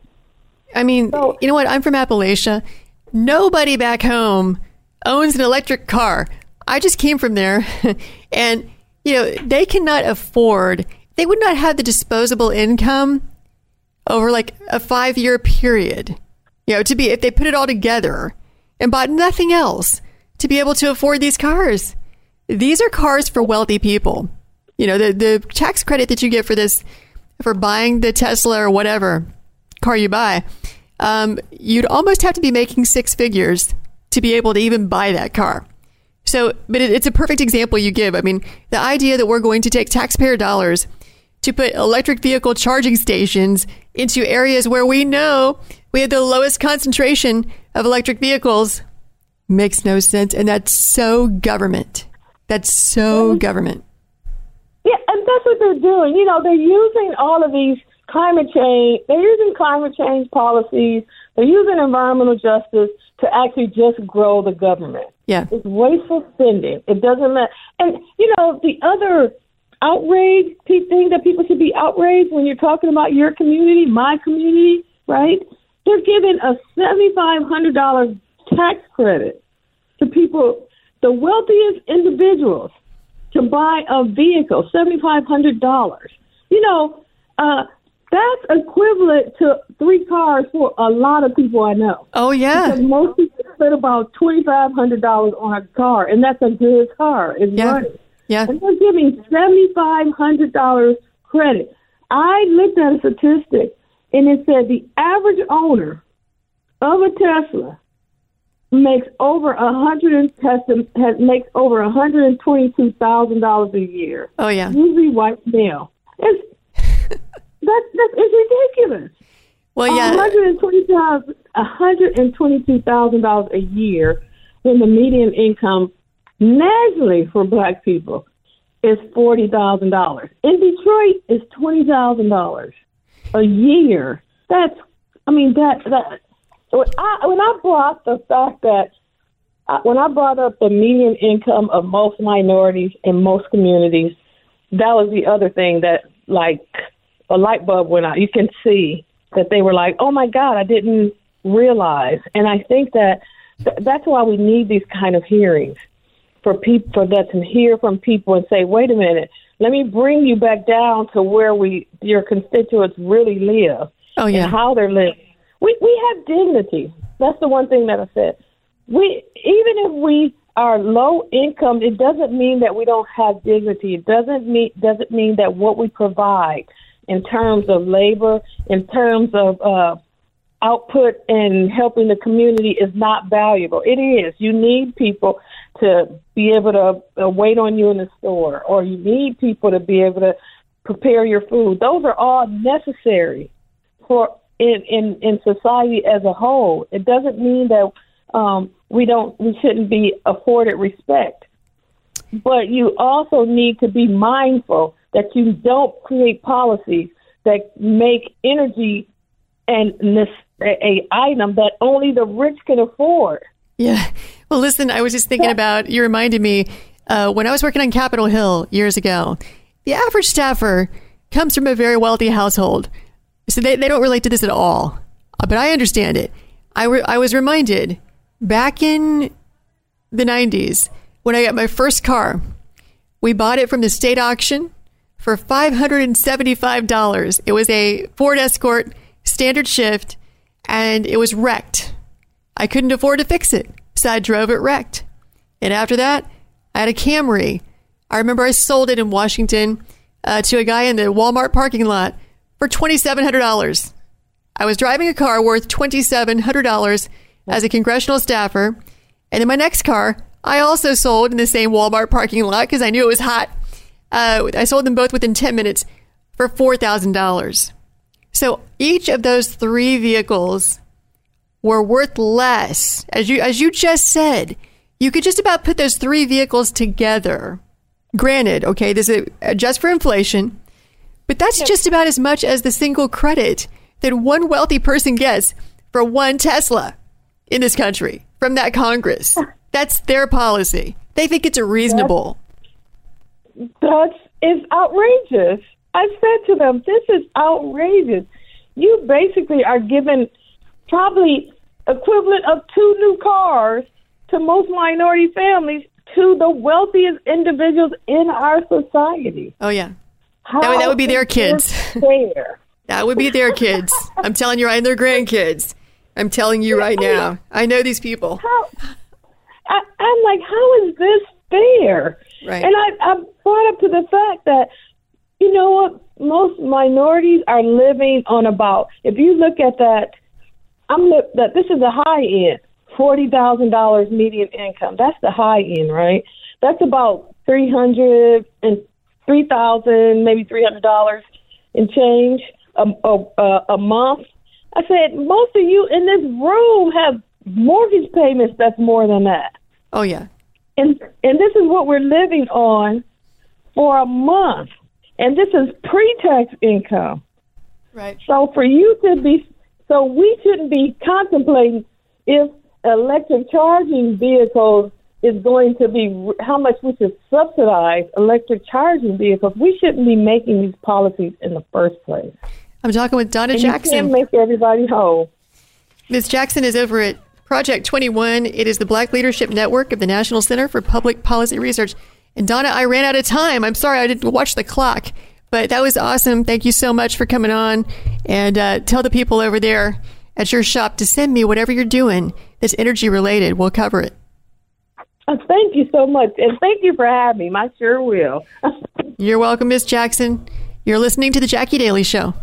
I mean, so, you know what? I'm from Appalachia. Nobody back home owns an electric car. I just came from there, and, you know, they cannot afford, they would not have the disposable income over like a five-year period, you know, to be, if they put it all together and bought nothing else, to be able to afford these cars. These are cars for wealthy people. You know, the, the tax credit that you get for this, for buying the Tesla or whatever car you buy, um, you'd almost have to be making six figures to be able to even buy that car. So, but it, it's a perfect example you give. I mean, the idea that we're going to take taxpayer dollars to put electric vehicle charging stations into areas where we know we have the lowest concentration of electric vehicles makes no sense. And that's so government. That's so government.
Yeah, and that's what they're doing. You know, they're using all of these climate change, they're using climate change policies, they're using environmental justice to actually just grow the government.
Yeah.
It's wasteful spending. It doesn't matter. And, you know, the other outrage thing that people should be outraged when you're talking about your community, my community, right? They're giving a seven thousand five hundred dollars tax credit to people, the wealthiest individuals, to buy a vehicle, seven thousand five hundred dollars. You know, uh, that's equivalent to three cars for a lot of people I know.
Oh, yeah.
Because most people spend about two thousand five hundred dollars on a car, and that's a good car. It's
yeah.
running.
Yeah.
And they're giving seven thousand five hundred dollars credit. I looked at a statistic, and it said the average owner of a Tesla makes over a hundred has makes over one hundred twenty-two thousand dollars a year.
Oh yeah,
usually white male. It's that's that's it's ridiculous.
Well, yeah,
one hundred twenty thousand one hundred twenty-two thousand dollars a year when the median income nationally for Black people is forty thousand dollars. In Detroit, it's twenty thousand dollars a year. That's, I mean, that that. When I, when I brought the fact that, uh, when I brought up the median income of most minorities in most communities, that was the other thing that, like, a light bulb went out. You can see that they were like, oh, my God, I didn't realize. And I think that th- that's why we need these kind of hearings, for people, for that to hear from people and say, wait a minute, let me bring you back down to where we your constituents really live.
Oh, yeah.
And how they're living. We we have dignity. That's the one thing that I said. We even if we are low income, it doesn't mean that we don't have dignity. It doesn't mean doesn't mean that what we provide in terms of labor, in terms of uh, output and helping the community is not valuable. It is. You need people to be able to uh, wait on you in the store, or you need people to be able to prepare your food. Those are all necessary for. In, in, in society as a whole. It doesn't mean that um, we don't we shouldn't be afforded respect. But you also need to be mindful that you don't create policies that make energy and this a, a item that only the rich can afford.
Yeah. Well, listen, I was just thinking about, you reminded me, uh, when I was working on Capitol Hill years ago, the average staffer comes from a very wealthy household. So they, they don't relate to this at all, but I understand it. I, re, I was reminded back in the nineties when I got my first car, we bought it from the state auction for five hundred seventy-five dollars. It was a Ford Escort standard shift, and it was wrecked. I couldn't afford to fix it, so I drove it wrecked. And after that, I had a Camry. I remember I sold it in Washington uh, to a guy in the Walmart parking lot for twenty-seven hundred dollars. I was driving a car worth twenty-seven hundred dollars as a congressional staffer. And then my next car, I also sold in the same Walmart parking lot because I knew it was hot. Uh, I sold them both within ten minutes for four thousand dollars. So each of those three vehicles were worth less. As you, as you just said, you could just about put those three vehicles together Granted, okay, this is just for inflation, but that's yep. just about as much as the single credit that one wealthy person gets for one Tesla in this country from that Congress. That's their policy. They think it's reasonable.
That's, that's it's outrageous. I said to them, this is outrageous. You basically are given probably equivalent of two new cars to most minority families, to the wealthiest individuals in our society.
Oh, yeah. That would, that would be their kids.
Fair?
That would be their kids. I'm telling you right, and their grandkids. I'm telling you right now. I know these people.
How, I, I'm like, how is this fair?
Right.
And I, I brought up to the fact that, you know what, most minorities are living on about, if you look at that, I'm look, that this is the high end, forty thousand dollars median income. That's the high end, right? That's about three hundred and three thousand, maybe three hundred dollars and change a, a, a month. I said, most of you in this room have mortgage payments that's more than that.
Oh, yeah.
And and this is what we're living on for a month. And this is pre-tax income.
Right.
So for you to be, so we shouldn't be contemplating if electric charging vehicles is going to be, how much we should subsidize electric charging vehicles. We shouldn't be making these policies in the first place.
I'm talking with Donna
and
Jackson.
You can't make everybody whole.
Miz Jackson is over at Project twenty-one. It is the Black Leadership Network of the National Center for Public Policy Research. And Donna, I ran out of time. I'm sorry, I didn't watch the clock, but that was awesome. Thank you so much for coming on. And uh, tell the people over there at your shop to send me whatever you're doing that's energy related. We'll cover it.
Oh, thank you so much. And thank you for having me. I sure will.
You're welcome, Miz Jackson. You're listening to The Jackie Daily Show.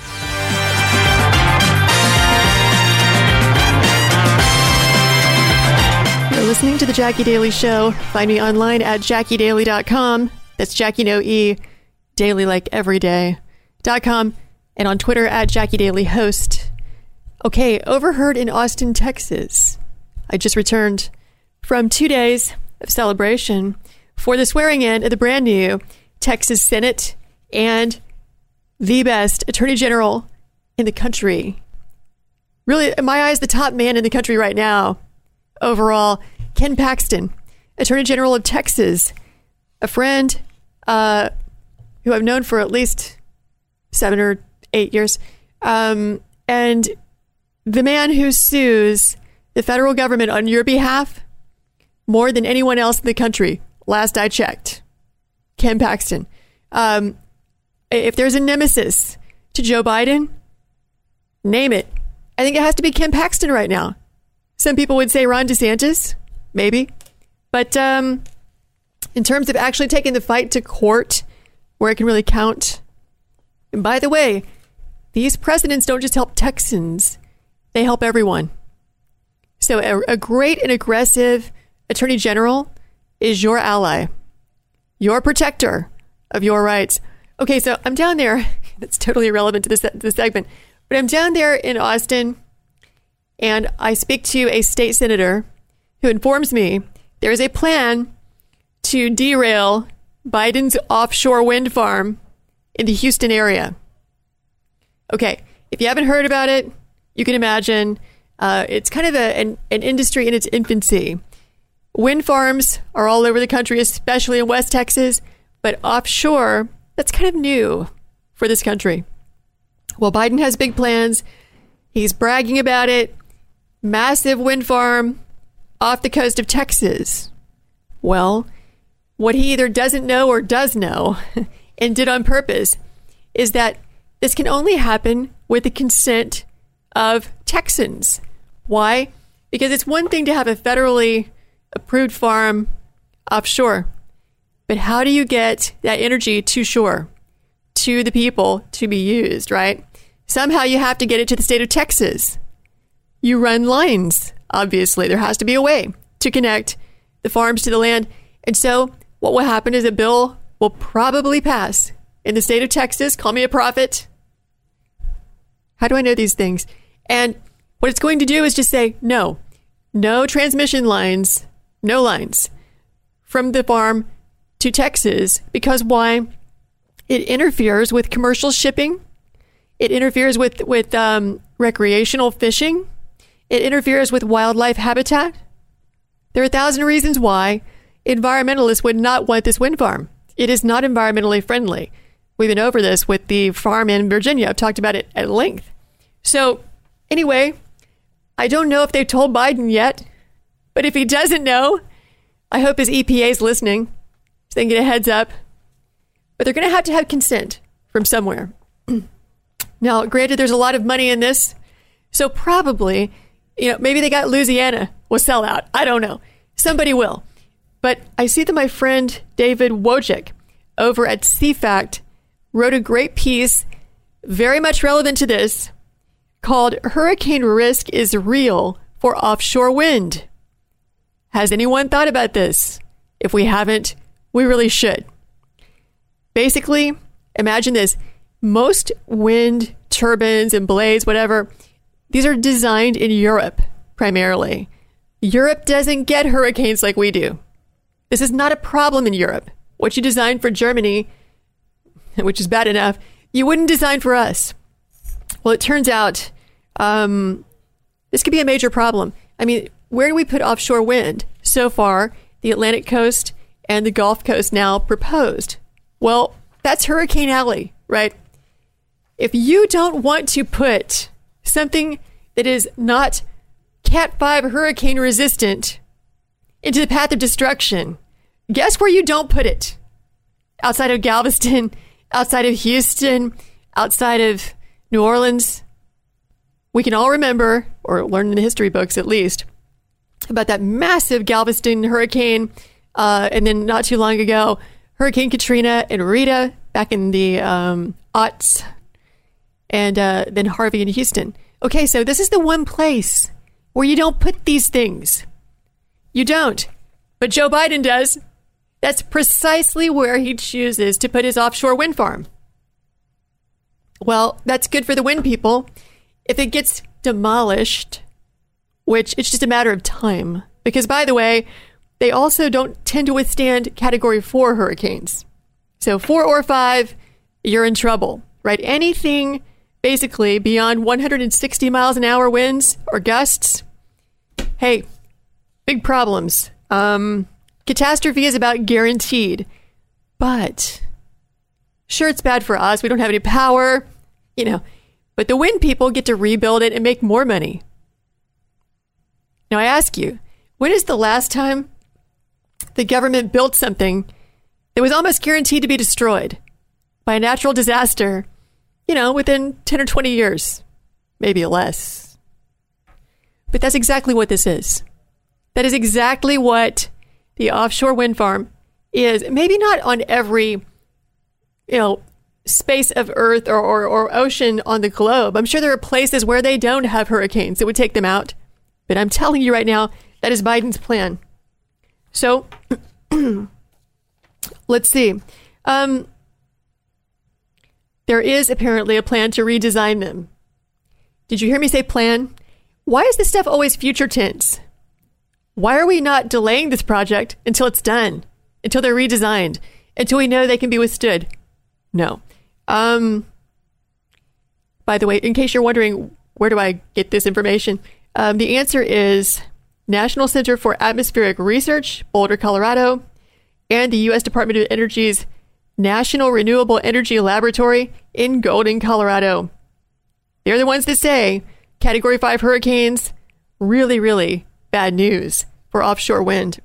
You're listening to The Jackie Daily Show. Find me online at jackie daily dot com. That's Jackie, no E, daily like every day, dot com. And on Twitter at Jackie Daily Host. Okay, overheard in Austin, Texas. I just returned from two days of celebration for the swearing in of the brand new Texas Senate and the best Attorney General in the country. Really, in my eyes, the top man in the country right now. Overall, Ken Paxton, Attorney General of Texas, a friend uh, who I've known for at least seven or eight years, um, and the man who sues the federal government on your behalf more than anyone else in the country, last I checked. Ken Paxton. Um, if there's a nemesis to Joe Biden, name it. I think it has to be Ken Paxton right now. Some people would say Ron DeSantis, maybe. But um, in terms of actually taking the fight to court, where it can really count. And by the way, these presidents don't just help Texans, they help everyone. So a, a great and aggressive Attorney General is your ally, your protector of your rights. Okay, so I'm down there. That's totally irrelevant to this, this segment. But I'm down there in Austin, and I speak to a state senator who informs me there is a plan to derail Biden's offshore wind farm in the Houston area. Okay, if you haven't heard about it, you can imagine uh, it's kind of a, an, an industry in its infancy. Wind farms are all over the country, especially in West Texas, but offshore, that's kind of new for this country. Well, Biden has big plans. He's bragging about it. Massive wind farm off the coast of Texas. Well, what he either doesn't know or does know and did on purpose is that this can only happen with the consent of Texans. Why? Because it's one thing to have a federally approved farm offshore, but how do you get that energy to shore, to the people to be used, right? Somehow you have to get it to the state of Texas. You run lines, obviously. There has to be a way to connect the farms to the land. And so what will happen is a bill will probably pass in the state of Texas. Call me a prophet. How do I know these things? And what it's going to do is just say, no, no transmission lines, no lines from the farm to to Texas because why? It interferes with commercial shipping. It interferes with, with um, recreational fishing. It interferes with wildlife habitat. There are a thousand reasons why environmentalists would not want this wind farm. It is not environmentally friendly. We've been over this with the farm in Virginia. I've talked about it at length. So anyway, I don't know if they've told Biden yet, but if he doesn't know, I hope his E P A is listening so they can get a heads up. But they're going to have to have consent from somewhere. Now, granted, there's a lot of money in this, so probably, you know, maybe they got Louisiana will sell out. I don't know. Somebody will. But I see that my friend David Wojcik over at C FACT wrote a great piece, very much relevant to this, called Hurricane Risk is Real for Offshore Wind. Has anyone thought about this? If we haven't, we really should. Basically, imagine this. Most wind turbines and blades, whatever, these are designed in Europe primarily. Europe doesn't get hurricanes like we do. This is not a problem in Europe. What you designed for Germany, which is bad enough, you wouldn't design for us. Well, it turns out um, this could be a major problem. I mean, where do we put offshore wind? So far, the Atlantic coast and the Gulf Coast now proposed. Well, that's Hurricane Alley, right? If you don't want to put something that is not Cat five hurricane resistant into the path of destruction, guess where you don't put it? Outside of Galveston, outside of Houston, outside of New Orleans. We can all remember, or learn in the history books at least, about that massive Galveston hurricane, uh, and then not too long ago, Hurricane Katrina and Rita back in the um, aughts, and uh, then Harvey in Houston. Okay, so this is the one place where you don't put these things. You don't. But Joe Biden does. That's precisely where he chooses to put his offshore wind farm. Well, that's good for the wind people. If it gets demolished, which it's just a matter of time, because by the way, they also don't tend to withstand category four hurricanes. So four or five, you're in trouble, right? Anything basically beyond one hundred sixty miles an hour winds or gusts, hey, big problems. Um, catastrophe is about guaranteed. But sure, it's bad for us. We don't have any power, you know, but the wind people get to rebuild it and make more money. Now, I ask you, when is the last time the government built something that was almost guaranteed to be destroyed by a natural disaster, you know, within ten or twenty years, maybe less? But that's exactly what this is. That is exactly what the offshore wind farm is. Maybe not on every, you know, space of earth or, or, or ocean on the globe. I'm sure there are places where they don't have hurricanes that would take them out. But I'm telling you right now, that is Biden's plan. So, let's see. Um, there is apparently a plan to redesign them. Did you hear me say plan? Why is this stuff always future tense? Why are we not delaying this project until it's done, until they're redesigned, until we know they can be withstood? No. Um, by the way, in case you're wondering, where do I get this information? Um, the answer is National Center for Atmospheric Research, Boulder, Colorado, and the U S Department of Energy's National Renewable Energy Laboratory in Golden, Colorado. They're the ones that say Category five hurricanes, really, really bad news for offshore wind.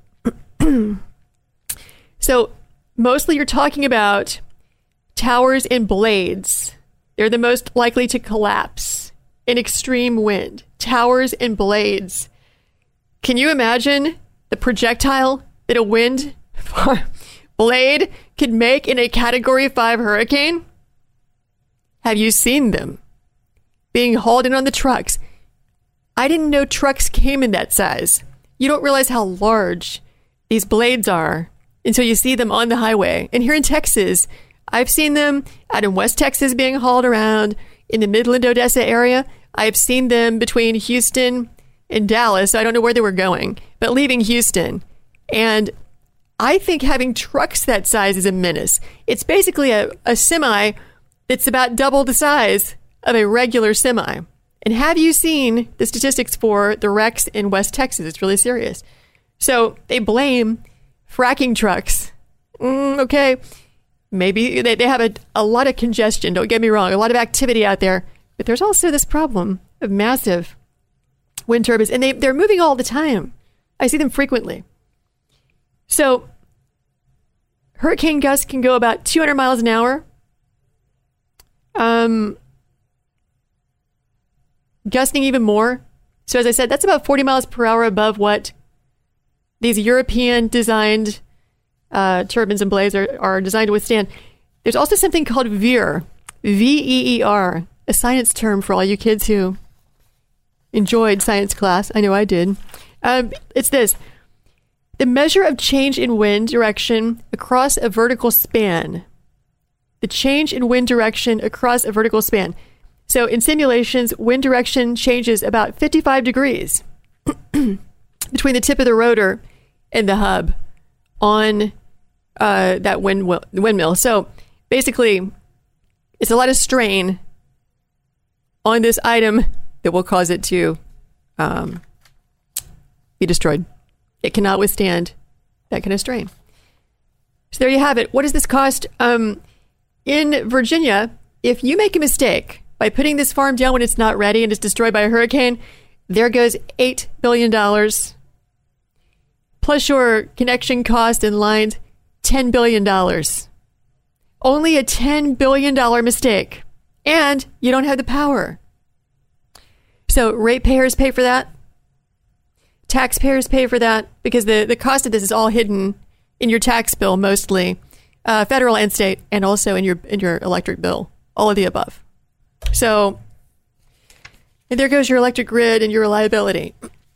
So mostly you're talking about towers and blades. They're the most likely to collapse in extreme wind. Towers and blades. Can you imagine the projectile that a wind blade could make in a Category five hurricane? Have you seen them being hauled in on the trucks? I didn't know trucks came in that size. You don't realize how large these blades are until you see them on the highway. And here in Texas, I've seen them out in West Texas being hauled around in the Midland, Odessa area. I've seen them between Houston and Dallas. I don't know where they were going, but leaving Houston. And I think having trucks that size is a menace. It's basically a, a semi that's about double the size of a regular semi. And have you seen the statistics for the wrecks in West Texas? It's really serious. So they blame fracking trucks. Mm, okay. Maybe they, they have a, a lot of congestion. Don't get me wrong. A lot of activity out there. But there's also this problem of massive wind turbines. And they, they're moving all the time. I see them frequently. So hurricane gusts can go about two hundred miles an hour. Um, gusting even more. So as I said, that's about forty miles per hour above what these European designed uh, turbines and blades are, are designed to withstand. There's also something called veer, V E E R, a science term for all you kids who enjoyed science class. I know I did. Um, it's this. The measure of change in wind direction across a vertical span. The change in wind direction across a vertical span. So in simulations, wind direction changes about fifty-five degrees between the tip of the rotor and the hub on uh, that wind windmill. So basically, it's a lot of strain on this item that will cause it to um, be destroyed. It cannot withstand that kind of strain. So there you have it. What does this cost? Um, in Virginia, if you make a mistake by putting this farm down when it's not ready and it's destroyed by a hurricane, there goes eight billion dollars. Plus your connection cost and lines, ten billion dollars. Only a ten billion dollars mistake. And you don't have the power. So ratepayers pay for that. Taxpayers pay for that because the, the cost of this is all hidden in your tax bill, mostly uh, federal and state, and also in your in your electric bill, all of the above. So and there goes your electric grid and your reliability.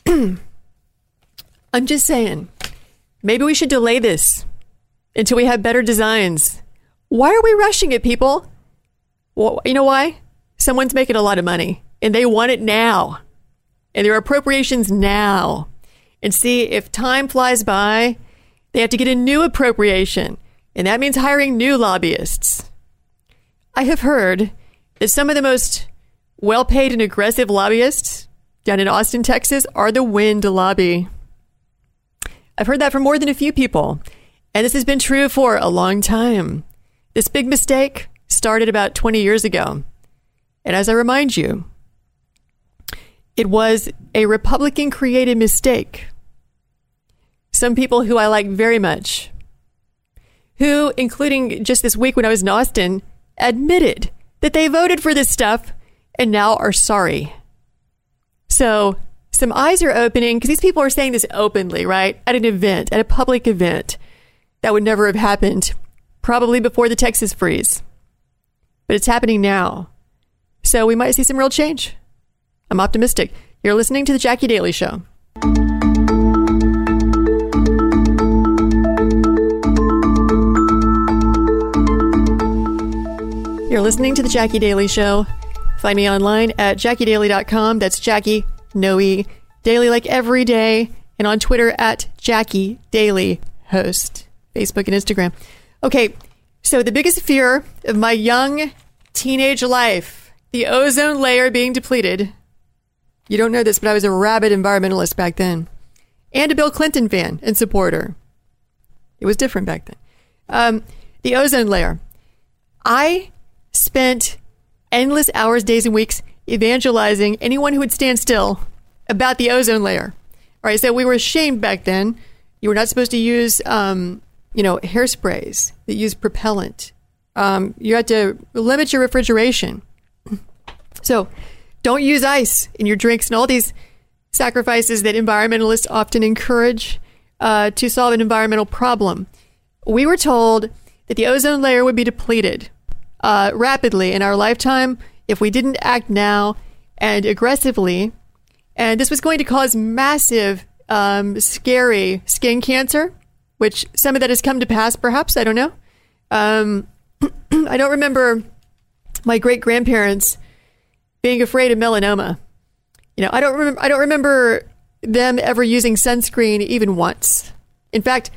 I'm just saying, maybe we should delay this until we have better designs. Why are we rushing it, people? Well, you know why? Someone's making a lot of money and they want it now. And there are appropriations now. And see, if time flies by, they have to get a new appropriation. And that means hiring new lobbyists. I have heard that some of the most well-paid and aggressive lobbyists down in Austin, Texas, are the wind lobby. I've heard that from more than a few people. And this has been true for a long time. This big mistake started about twenty years ago. And as I remind you, it was a Republican-created mistake. Some people who I like very much, who, including just this week when I was in Austin, admitted that they voted for this stuff and now are sorry. So some eyes are opening because these people are saying this openly, right? At an event, at a public event. That would never have happened, probably before the Texas freeze. But it's happening now. So we might see some real change. I'm optimistic. You're listening to The Jackie Daily Show. You're listening to The Jackie Daily Show. Find me online at jackie daily dot com. That's Jackie, no E, daily like every day. And on Twitter at Jackie Daily Host, Facebook and Instagram. Okay, so the biggest fear of my young teenage life, the ozone layer being depleted. You don't know this, but I was a rabid environmentalist back then. And a Bill Clinton fan and supporter. It was different back then. Um, the ozone layer. I spent endless hours, days, and weeks evangelizing anyone who would stand still about the ozone layer. All right, so we were ashamed back then. You were not supposed to use, um, you know, hairsprays that use propellant. Um, you had to limit your refrigeration. So don't use ice in your drinks and all these sacrifices that environmentalists often encourage uh, to solve an environmental problem. We were told that the ozone layer would be depleted uh, rapidly in our lifetime if we didn't act now and aggressively. And this was going to cause massive, um, scary skin cancer, which some of that has come to pass, perhaps. I don't know. Um, I don't remember my great-grandparents being afraid of melanoma. You know, I don't remember. I don't remember them ever using sunscreen even once. In fact,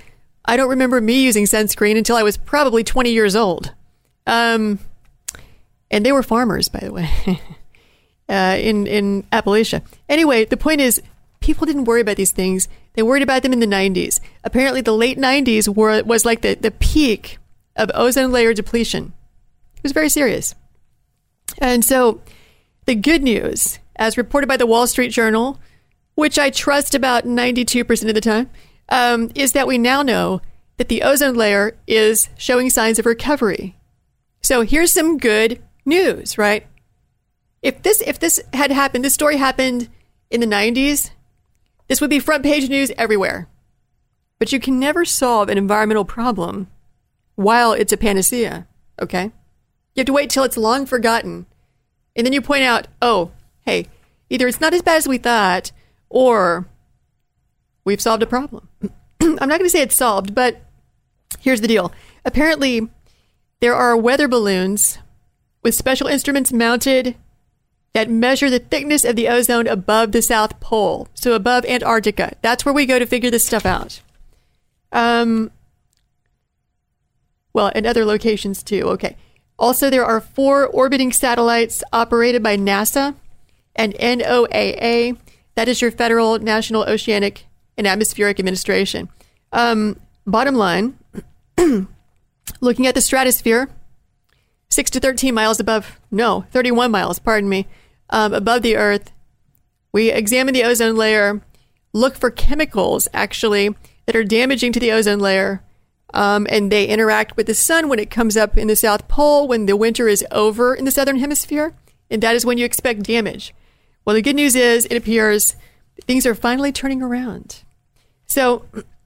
I don't remember me using sunscreen until I was probably twenty years old. Um, and they were farmers, by the way, uh, in, in Appalachia. Anyway, the point is, people didn't worry about these things. They worried about them in the nineties. Apparently, the late nineties were was like the, the peak of ozone layer depletion. It was very serious. And so the good news, as reported by the Wall Street Journal, which I trust about ninety-two percent of the time, um, is that we now know that the ozone layer is showing signs of recovery. So here's some good news, right? If this if this had happened, this story happened in the nineties, this would be front page news everywhere. But you can never solve an environmental problem while it's a panacea, okay? You have to wait till it's long forgotten. And then you point out, oh, hey, either it's not as bad as we thought, or we've solved a problem. I'm not going to say it's solved, but here's the deal. Apparently, there are weather balloons with special instruments mounted that measure the thickness of the ozone above the South Pole, so above Antarctica. That's where we go to figure this stuff out. Um, well, and other locations too. Okay. Also, there are four orbiting satellites operated by NASA and N O A A. That is your Federal National Oceanic and Atmospheric Administration. Um, bottom line, looking at the stratosphere, six to thirteen miles above, no, thirty-one miles, pardon me, um, above the Earth, we examine the ozone layer, look for chemicals, actually, that are damaging to the ozone layer, um, and they interact with the sun when it comes up in the South Pole, when the winter is over in the Southern Hemisphere, and that is when you expect damage. Well, the good news is, it appears things are finally turning around. So,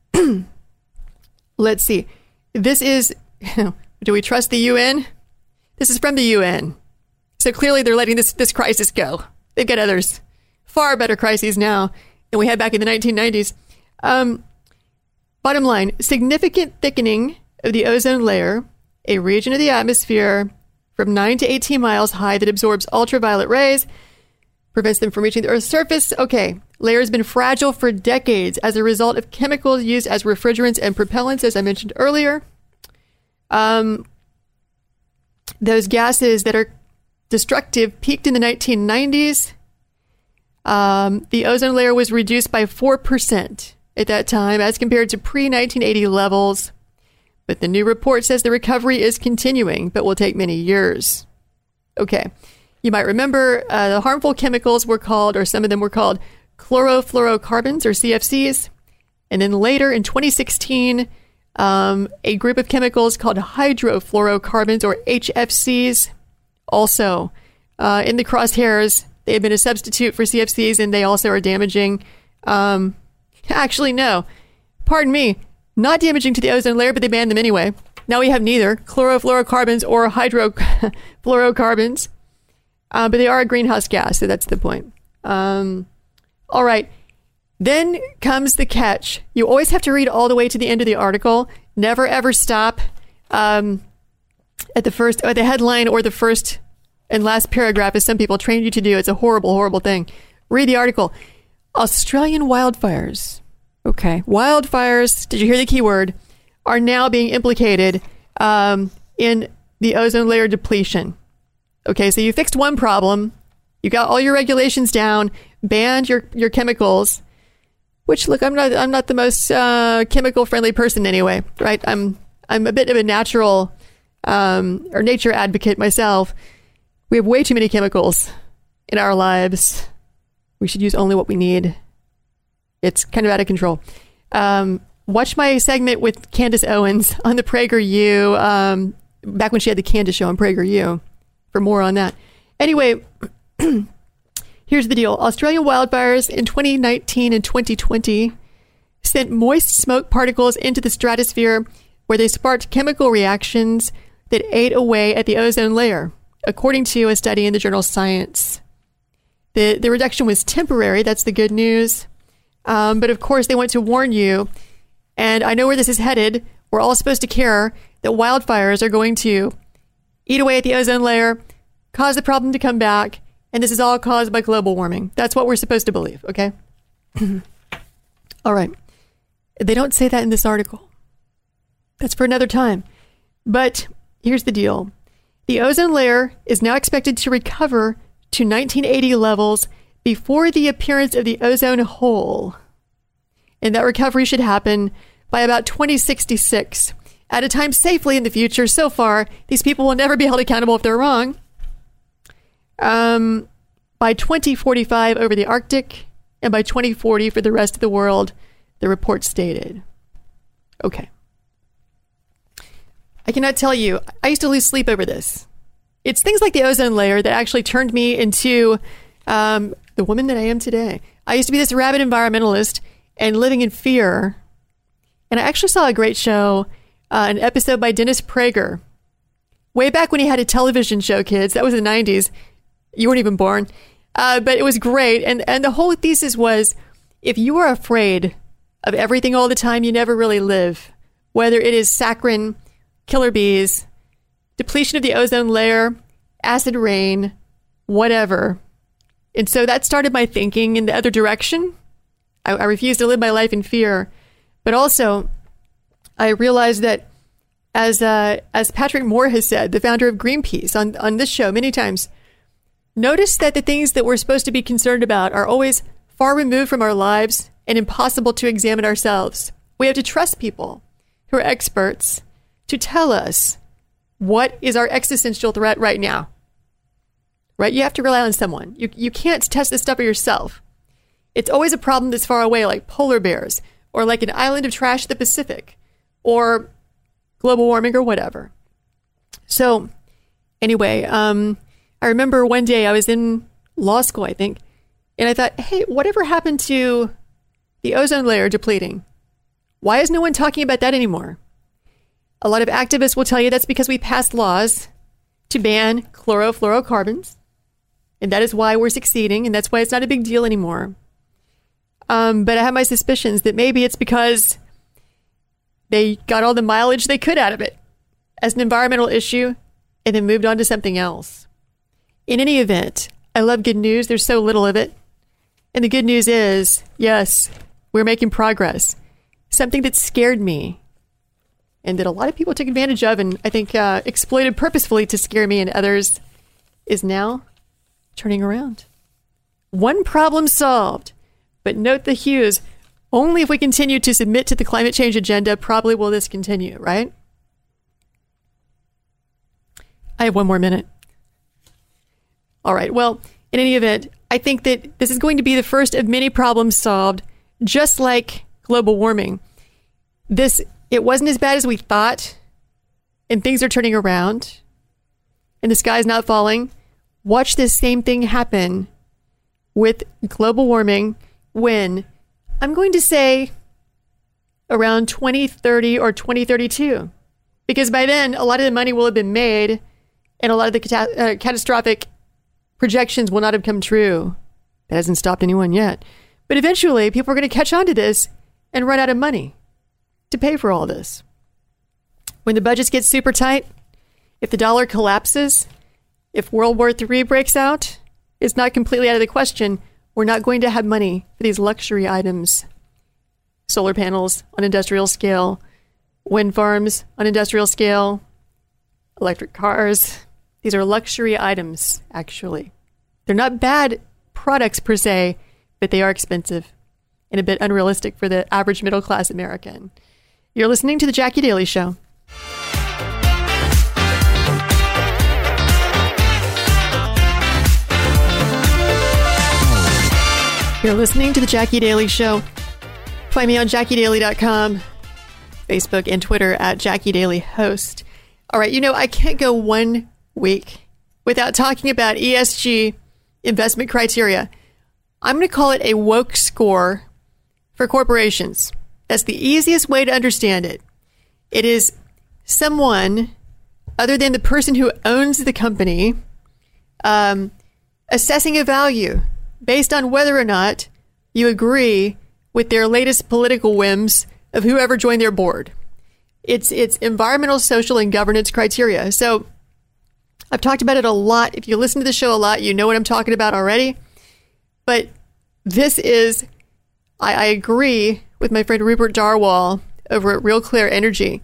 let's see. This is, do we trust the U N? This is from the U N. So clearly they're letting this, this crisis go. They've got others, far better crises now than we had back in the nineteen nineties. Um, bottom line, significant thickening of the ozone layer, a region of the atmosphere from nine to eighteen miles high that absorbs ultraviolet rays, prevents them from reaching the Earth's surface. Okay, layer has been fragile for decades as a result of chemicals used as refrigerants and propellants, as I mentioned earlier. Um, those gases that are destructive peaked in the nineteen nineties. Um, the ozone layer was reduced by four percent at that time as compared to pre-nineteen eighty levels. But the new report says the recovery is continuing, but will take many years. Okay. You might remember uh, the harmful chemicals were called, or some of them were called, chlorofluorocarbons, or C F Cs. And then later in twenty sixteen, um, a group of chemicals called hydrofluorocarbons, or H F Cs, also uh, in the crosshairs. They have been a substitute for C F Cs, and they also are damaging. Um, actually, no. Pardon me. Not damaging to the ozone layer, but they banned them anyway. Now we have neither chlorofluorocarbons or hydrofluorocarbons. Uh, but they are a greenhouse gas, so that's the point. Um, all right. Then comes the catch. You always have to read all the way to the end of the article. Never, ever stop um, at the first, or the headline, or the first and last paragraph, as some people train you to do. It's a horrible, horrible thing. Read the article. Australian wildfires. Okay. Wildfires, did you hear the key word, are now being implicated um, in the ozone layer depletion. Okay, so you fixed one problem, you got all your regulations down, banned your, your chemicals, which, look, I'm not I'm not the most uh, chemical friendly person anyway, right? I'm I'm a bit of a natural um, or nature advocate myself. We have way too many chemicals in our lives. We should use only what we need. It's kind of out of control. Um, watch my segment with Candace Owens on the PragerU, um, back when she had the Candace show on PragerU. For more on that. Anyway, here's the deal. Australian wildfires in twenty nineteen and twenty twenty sent moist smoke particles into the stratosphere, where they sparked chemical reactions that ate away at the ozone layer, according to a study in the journal Science. The, the reduction was temporary. That's the good news. Um, but of course, they want to warn you, and I know where this is headed. We're all supposed to care that wildfires are going to eat away at the ozone layer, cause the problem to come back, and this is all caused by global warming. That's what we're supposed to believe, okay? All right. They don't say that in this article. That's for another time. But here's the deal. The ozone layer is now expected to recover to nineteen eighty levels before the appearance of the ozone hole. And that recovery should happen by about twenty sixty-six, at a time safely in the future. So far, these people will never be held accountable if they're wrong. Um, by twenty forty-five over the Arctic, and by twenty forty for the rest of the world, the report stated. Okay. I cannot tell you, I used to lose sleep over this. It's things like the ozone layer that actually turned me into um, the woman that I am today. I used to be this rabid environmentalist and living in fear. And I actually saw a great show, uh, an episode by Dennis Prager, way back when he had a television show, kids. That was the nineties. You weren't even born. Uh, but it was great. And, and the whole thesis was, if you are afraid of everything all the time, you never really live. Whether it is saccharin, killer bees, depletion of the ozone layer, acid rain, whatever. And so that started my thinking in the other direction. I, I refused to live my life in fear. But also, I realized that, as uh, as Patrick Moore has said, the founder of Greenpeace on, on this show many times, notice that the things that we're supposed to be concerned about are always far removed from our lives and impossible to examine ourselves. We have to trust people who are experts to tell us what is our existential threat right now. Right? You have to rely on someone. You you can't test this stuff for yourself. It's always a problem that's far away, like polar bears, or like an island of trash in the Pacific, or global warming, or whatever. So, anyway, um, I remember one day I was in law school, I think, and I thought, hey, whatever happened to the ozone layer depleting? Why is no one talking about that anymore? A lot of activists will tell you that's because we passed laws to ban chlorofluorocarbons, and that is why we're succeeding, and that's why it's not a big deal anymore. Um, but I have my suspicions that maybe it's because they got all the mileage they could out of it as an environmental issue and then moved on to something else. In any event, I love good news. There's so little of it. And the good news is, yes, we're making progress. Something that scared me and that a lot of people took advantage of and I think uh, exploited purposefully to scare me and others is now turning around. One problem solved. But note the hues. Only if we continue to submit to the climate change agenda probably will this continue, right? I have one more minute. All right. Well, in any event, I think that this is going to be the first of many problems solved, just like global warming. This, it wasn't as bad as we thought, and things are turning around, and the sky's not falling. Watch this same thing happen with global warming when, I'm going to say, around twenty thirty or twenty thirty-two. Because by then, a lot of the money will have been made, and a lot of the cata- uh, catastrophic projections will not have come true. That hasn't stopped anyone yet. But eventually, people are going to catch on to this and run out of money to pay for all this. When the budgets get super tight, if the dollar collapses, if World War Three breaks out, it's not completely out of the question. We're not going to have money for these luxury items. Solar panels on industrial scale, wind farms on industrial scale, electric cars. These are luxury items, actually. They're not bad products per se, but they are expensive and a bit unrealistic for the average middle-class American. You're listening to The Jackie Daily Show. You're listening to The Jackie Daily Show. Find me on jackie daily dot com, Facebook and Twitter at Jackie Daily Host. All right, you know, I can't go one week without talking about E S G investment criteria. I'm going to call it a woke score for corporations. That's the easiest way to understand it. It is someone other than the person who owns the company um, assessing a value based on whether or not you agree with their latest political whims of whoever joined their board. It's it's environmental, social, and governance criteria. So I've talked about it a lot. If you listen to the show a lot, you know what I'm talking about already. But this is, I, I agree with my friend Rupert Darwall over at Real Clear Energy.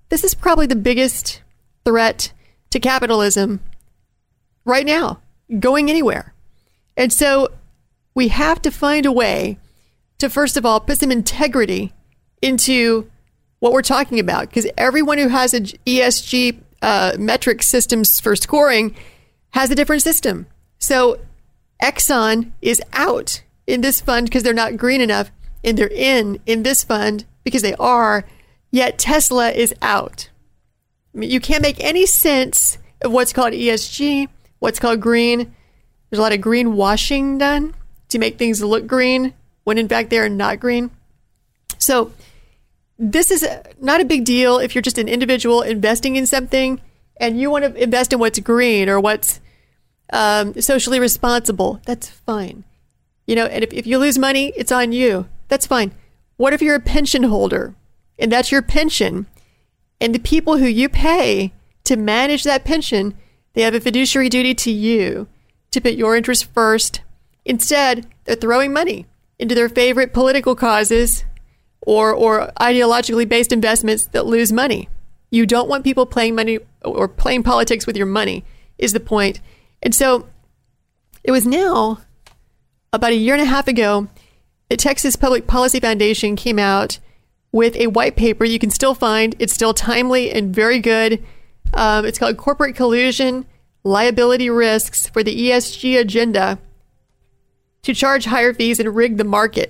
this is probably the biggest threat to capitalism right now, going anywhere. And so we have to find a way to, first of all, put some integrity into what we're talking about, because everyone who has an E S G uh, metric systems for scoring has a different system. So Exxon is out in this fund because they're not green enough, and they're in in this fund because they are, yet Tesla is out. I mean, you can't make any sense of what's called E S G, what's called green. There's a lot of green washing done to make things look green when in fact they're not green. So this is not a big deal if you're just an individual investing in something and you want to invest in what's green or what's um, socially responsible. That's fine. You know, and if, if you lose money, it's on you. That's fine. What if you're a pension holder and that's your pension, and the people who you pay to manage that pension, they have a fiduciary duty to you to put your interest first. Instead, they're throwing money into their favorite political causes or or ideologically based investments that lose money. You don't want people playing money or playing politics with your money, is the point. And so it was now about a year and a half ago, the Texas Public Policy Foundation came out with a white paper you can still find. It's still timely and very good. Um, it's called Corporate Collusion, Liability Risks for the E S G Agenda to Charge Higher Fees and Rig the Market.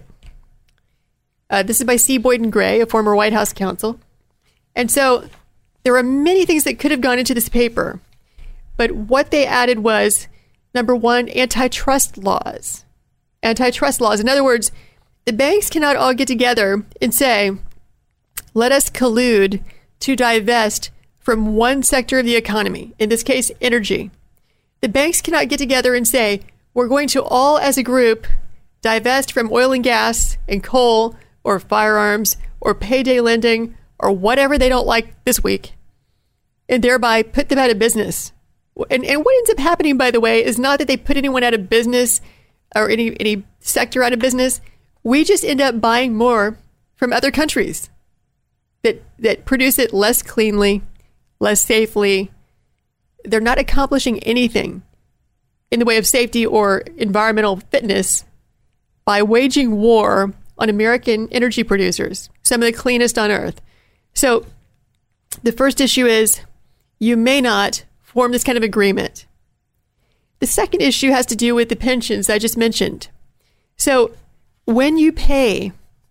Uh, this is by C. Boyden Gray, a former White House counsel. And so there are many things that could have gone into this paper. But what they added was, number one, antitrust laws. Antitrust laws. In other words, the banks cannot all get together and say, let us collude to divest from one sector of the economy, in this case, energy. The banks cannot get together and say, we're going to all as a group divest from oil and gas and coal or firearms or payday lending or whatever they don't like this week, and thereby put them out of business. And, and what ends up happening, by the way, is not that they put anyone out of business or any, any sector out of business. We just end up buying more from other countries that, that produce it less cleanly, less safely. They're not accomplishing anything in the way of safety or environmental fitness by waging war on American energy producers, some of the cleanest on earth. So the first issue is you may not form this kind of agreement. The second issue has to do with the pensions I just mentioned. So when you pay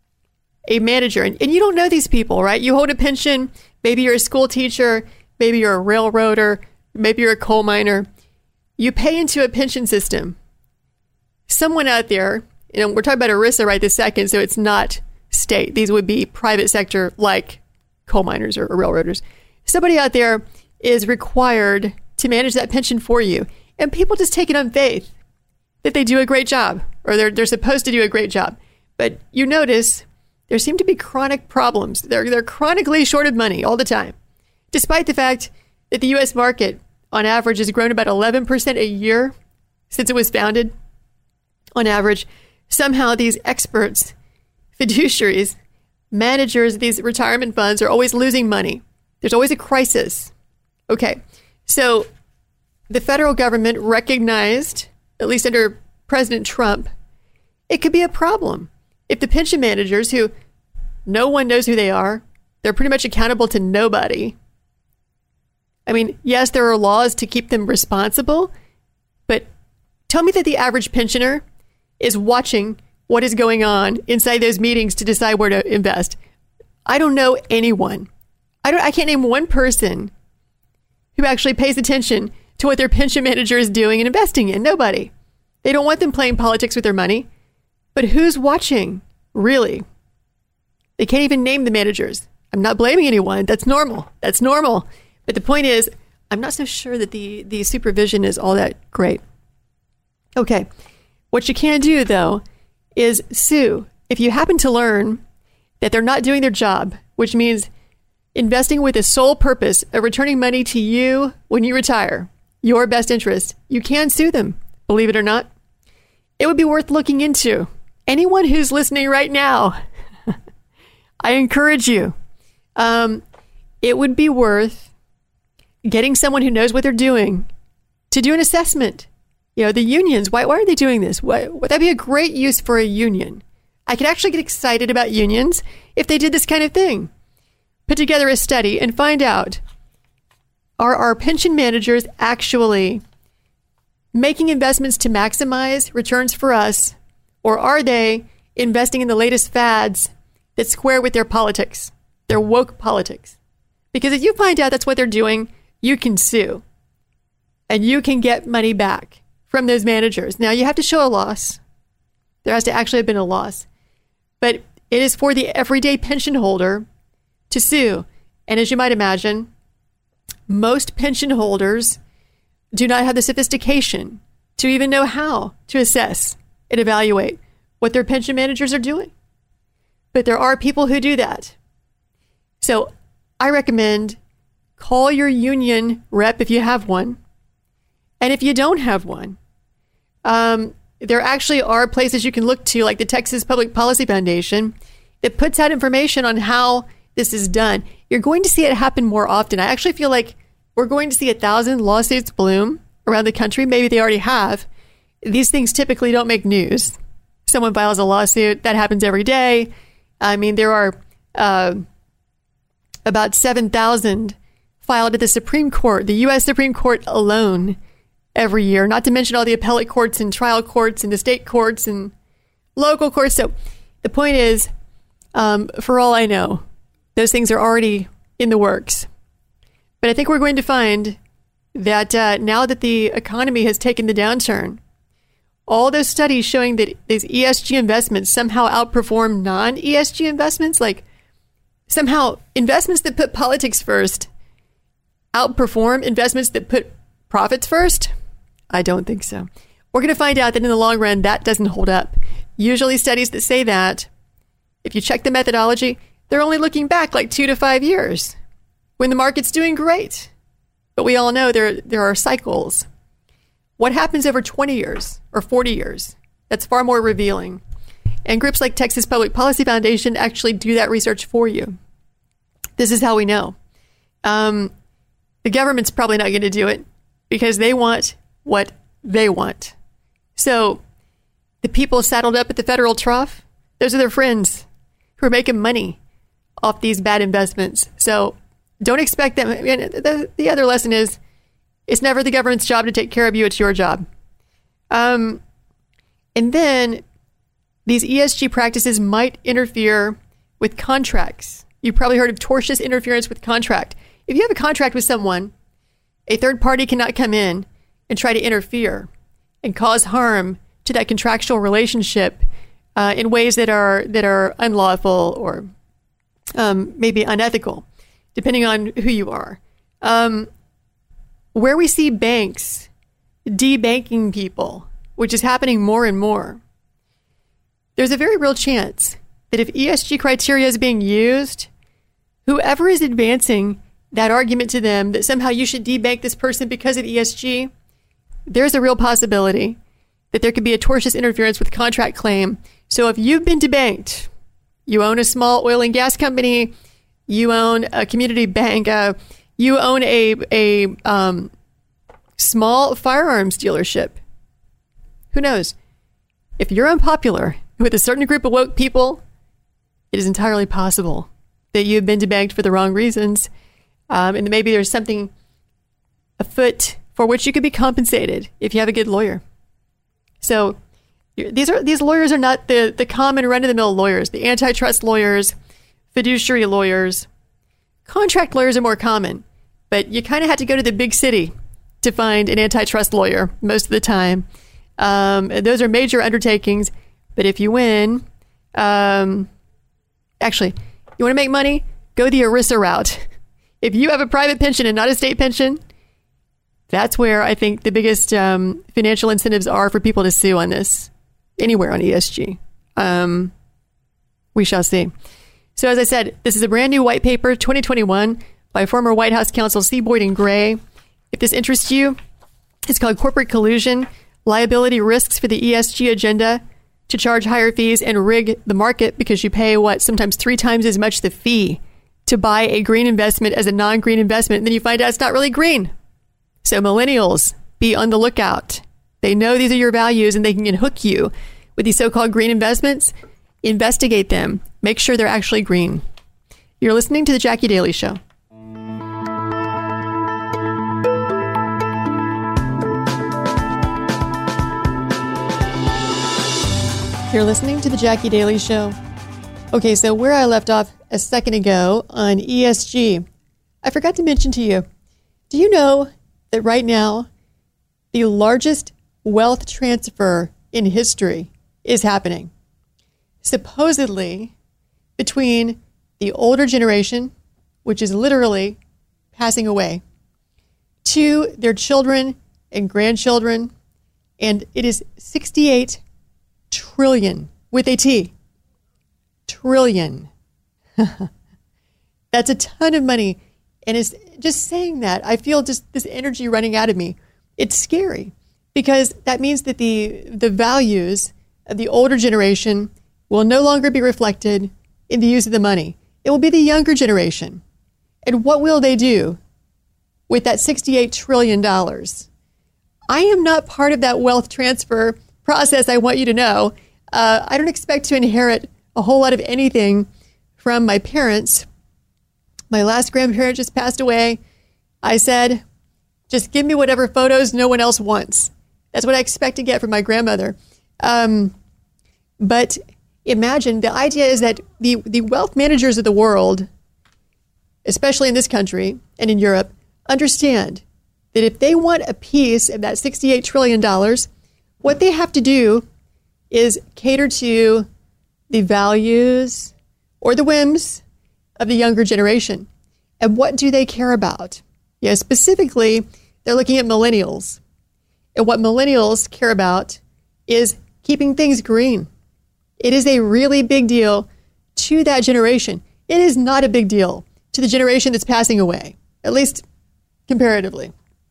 a manager, and, and you don't know these people, right? You hold a pension, maybe you're a school teacher, maybe you're a railroader, maybe you're a coal miner. You pay into a pension system. Someone out there, you know, we're talking about ERISA right this second, so it's not state. These would be private sector like coal miners or, or railroaders. Somebody out there is required to manage that pension for you. And people just take it on faith that they do a great job, or they're they're supposed to do a great job. But you notice there seem to be chronic problems. They're, they're chronically short of money all the time, despite the fact that the U S market, on average, has grown about eleven percent a year since it was founded. On average, somehow these experts, fiduciaries, managers of these retirement funds are always losing money. There's always a crisis. Okay, so the federal government recognized, at least under President Trump, it could be a problem if the pension managers, who no one knows who they are, they're pretty much accountable to nobody. I mean, yes, there are laws to keep them responsible, but tell me that the average pensioner is watching what is going on inside those meetings to decide where to invest. I don't know anyone. I don't. I can't name one person who actually pays attention to what their pension manager is doing and investing in. Nobody. They don't want them playing politics with their money. But who's watching, really? They can't even name the managers. I'm not blaming anyone. That's normal. That's normal. But the point is, I'm not so sure that the, the supervision is all that great. Okay. What you can do, though, is sue. If you happen to learn that they're not doing their job, which means investing with the sole purpose of returning money to you when you retire, your best interest, you can sue them, believe it or not. It would be worth looking into. Anyone who's listening right now, I encourage you. Um, it would be worth getting someone who knows what they're doing to do an assessment. You know, the unions, why, why are they doing this? Why, would that be a great use for a union? I could actually get excited about unions if they did this kind of thing. Put together a study and find out, are our pension managers actually making investments to maximize returns for us, or are they investing in the latest fads that square with their politics, their woke politics? Because if you find out that's what they're doing, you can sue and you can get money back from those managers. Now, you have to show a loss. There has to actually have been a loss. But it is for the everyday pension holder to sue. And as you might imagine, most pension holders do not have the sophistication to even know how to assess and evaluate what their pension managers are doing. But there are people who do that. So I recommend call your union rep if you have one. And if you don't have one, um, there actually are places you can look to, like the Texas Public Policy Foundation, that puts out information on how this is done. You're going to see it happen more often. I actually feel like we're going to see a thousand lawsuits bloom around the country. Maybe they already have. These things typically don't make news. Someone files a lawsuit. That happens every day. I mean, there are uh, about seven thousand filed at the Supreme Court, the U S Supreme Court alone, every year, not to mention all the appellate courts and trial courts and the state courts and local courts. So the point is, um, for all I know, those things are already in the works. But I think we're going to find that uh, now that the economy has taken the downturn, all those studies showing that these E S G investments somehow outperform non-E S G investments, like somehow investments that put politics first outperform investments that put profits first? I don't think so. We're going to find out that in the long run, that doesn't hold up. Usually studies that say that, if you check the methodology, they're only looking back like two to five years when the market's doing great. But we all know there, there are cycles. What happens over twenty years or forty years? That's far more revealing. And groups like Texas Public Policy Foundation actually do that research for you. This is how we know. Um, the government's probably not going to do it because they want what they want. So the people saddled up at the federal trough, those are their friends who are making money off these bad investments. So don't expect them. And the, the other lesson is, it's never the government's job to take care of you. It's your job. Um, and then these E S G practices might interfere with contracts. You've probably heard of tortious interference with contract. If you have a contract with someone, a third party cannot come in and try to interfere and cause harm to that contractual relationship uh, in ways that are that are unlawful or um, maybe unethical, depending on who you are. Um, where we see banks debanking people, which is happening more and more, there's a very real chance that if E S G criteria is being used, whoever is advancing that argument to them that somehow you should debank this person because of E S G, there's a real possibility that there could be a tortious interference with contract claim. So if you've been debanked, you own a small oil and gas company, you own a community bank, uh, you own a a um, small firearms dealership, who knows? If you're unpopular with a certain group of woke people, it is entirely possible that you've been debanked for the wrong reasons. Um, and maybe there's something afoot for which you could be compensated if you have a good lawyer. So these are these lawyers are not the, the common run-of-the-mill lawyers, the antitrust lawyers, fiduciary lawyers. Contract lawyers are more common, but you kind of have to go to the big city to find an antitrust lawyer most of the time. Um, those are major undertakings, but if you win, um, actually, you want to make money? Go the ERISA route. If you have a private pension and not a state pension, that's where I think the biggest um, financial incentives are for people to sue on this, anywhere on E S G. Um, we shall see. So as I said, this is a brand new white paper, twenty twenty-one, by former White House counsel C. Boyd and Gray. If this interests you, it's called Corporate Collusion, Liability Risks for the E S G Agenda to Charge Higher Fees and Rig the Market because you pay, what, sometimes three times as much the fee to buy a green investment as a non-green investment, and then you find out it's not really green. So millennials, be on the lookout. They know these are your values and they can hook you with these so-called green investments. Investigate them. Make sure they're actually green. You're listening to The Jackie Daily Show. You're listening to The Jackie Daily Show. Okay, so where I left off a second ago on E S G, I forgot to mention to you, do you know that right now the largest wealth transfer in history is happening? Supposedly between the older generation, which is literally passing away, to their children and grandchildren, and it is sixty-eight trillion with a T. Trillion. That's a ton of money. And it's just saying that, I feel just this energy running out of me. It's scary because that means that the the values of the older generation will no longer be reflected in the use of the money. It will be the younger generation. And what will they do with that sixty-eight trillion dollars? I am not part of that wealth transfer process, I want you to know. Uh, I don't expect to inherit a whole lot of anything from my parents. My last grandparent just passed away. I said, just give me whatever photos no one else wants. That's what I expect to get from my grandmother. Um, but imagine, the idea is that the, the wealth managers of the world, especially in this country and in Europe, understand that if they want a piece of that sixty-eight trillion dollars, what they have to do is cater to the values or the whims of the younger generation. And what do they care about? Yeah, specifically, they're looking at millennials. And what millennials care about is keeping things green. It is a really big deal to that generation. It is not a big deal to the generation that's passing away, at least comparatively.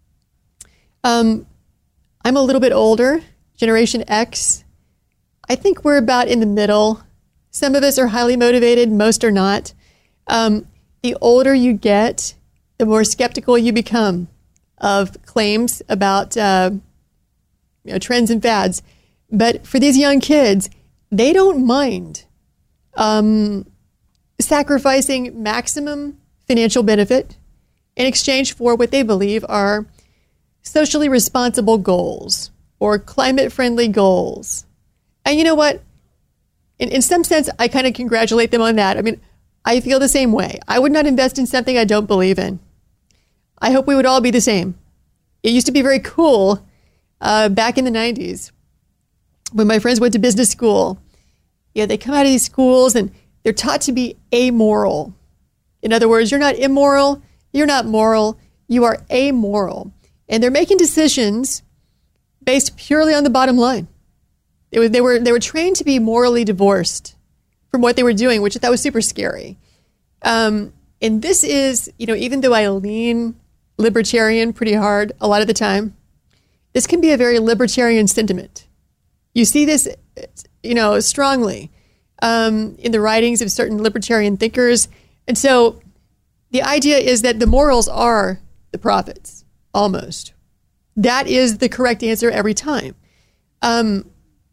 Um, I'm a little bit older, Generation X. I think we're about in the middle. Some of us are highly motivated, most are not. Um, the older you get, the more skeptical you become of claims about uh, you know, trends and fads. But for these young kids, they don't mind um, sacrificing maximum financial benefit in exchange for what they believe are socially responsible goals or climate-friendly goals. And you know what? In, in some sense, I kind of congratulate them on that. I mean, I feel the same way. I would not invest in something I don't believe in. I hope we would all be the same. It used to be very cool uh, back in the nineties when my friends went to business school. Yeah, they come out of these schools and they're taught to be amoral. In other words, you're not immoral, you're not moral, you are amoral. And they're making decisions based purely on the bottom line. They were, they were, they were trained to be morally divorced from what they were doing, which I thought was super scary. Um, and this is, you know, even though I lean libertarian pretty hard a lot of the time, this can be a very libertarian sentiment. You see this, you know, strongly um, in the writings of certain libertarian thinkers. And so the idea is that the morals are the prophets, almost. That is the correct answer every time. Um,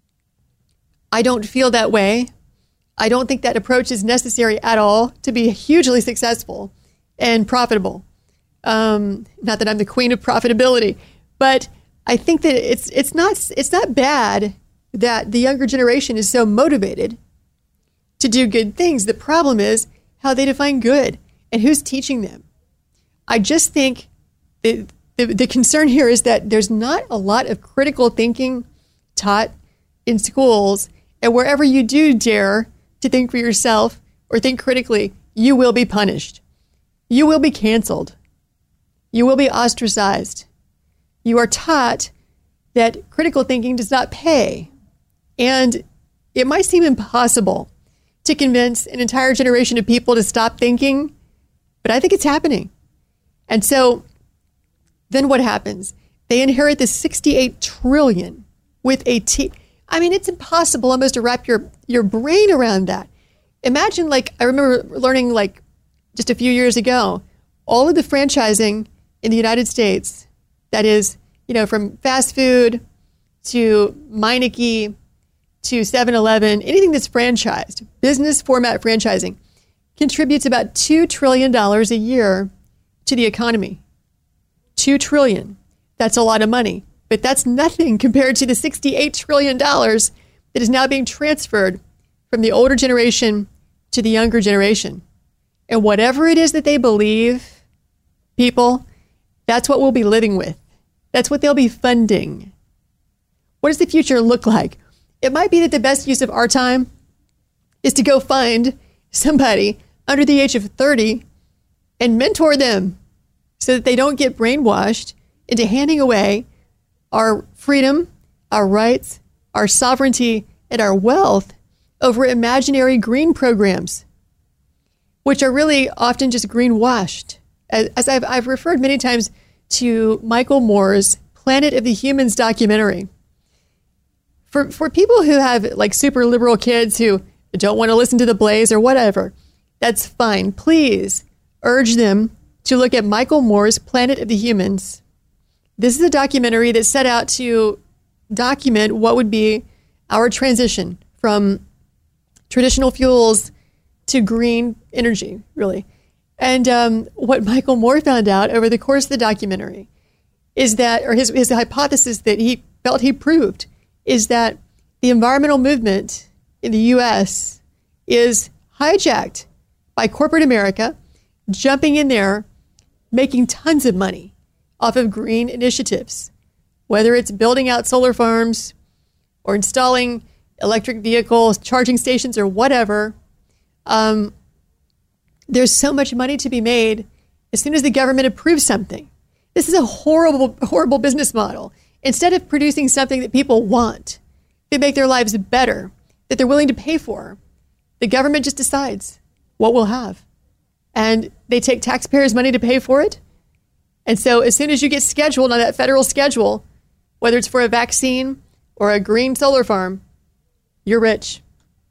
I don't feel that way. I don't think that approach is necessary at all to be hugely successful and profitable. Um, not that I'm the queen of profitability, but I think that it's it's not it's not bad that the younger generation is so motivated to do good things. The problem is how they define good and who's teaching them. I just think the, the, the concern here is that there's not a lot of critical thinking taught in schools, and wherever you do dare to think for yourself or think critically, you will be punished. You will be canceled. You will be ostracized. You are taught that critical thinking does not pay. And it might seem impossible to convince an entire generation of people to stop thinking, but I think it's happening. And so then what happens? They inherit this sixty-eight trillion with a T. I mean, it's impossible almost to wrap your, your brain around that. Imagine, like, I remember learning, like, just a few years ago, all of the franchising in the United States, that is, you know, from fast food to Meineke to seven eleven, anything that's franchised, business format franchising, contributes about two trillion dollars a year to the economy. two trillion dollars. That's a lot of money, but that's nothing compared to the sixty-eight trillion dollars that is now being transferred from the older generation to the younger generation. And whatever it is that they believe, people, that's what we'll be living with. That's what they'll be funding. What does the future look like? It might be that the best use of our time is to go find somebody under the age of thirty and mentor them so that they don't get brainwashed into handing away our freedom, our rights, our sovereignty, and our wealth over imaginary green programs, which are really often just greenwashed. As, as I've, I've referred many times to Michael Moore's Planet of the Humans documentary. For for people who have like super liberal kids who don't want to listen to the Blaze or whatever, that's fine. Please urge them to look at Michael Moore's Planet of the Humans. This is a documentary that set out to document what would be our transition from traditional fuels to green energy, really. And um, what Michael Moore found out over the course of the documentary is that, or his, his hypothesis that he felt he proved, is that the environmental movement in the U S is hijacked by corporate America, jumping in there, making tons of money off of green initiatives, whether it's building out solar farms or installing electric vehicles, charging stations, or whatever. Um, there's so much money to be made as soon as the government approves something. This is a horrible, horrible business model. Instead of producing something that people want, that make their lives better, that they're willing to pay for, the government just decides what we'll have. And they take taxpayers' money to pay for it. And so as soon as you get scheduled on that federal schedule, whether it's for a vaccine or a green solar farm, you're rich.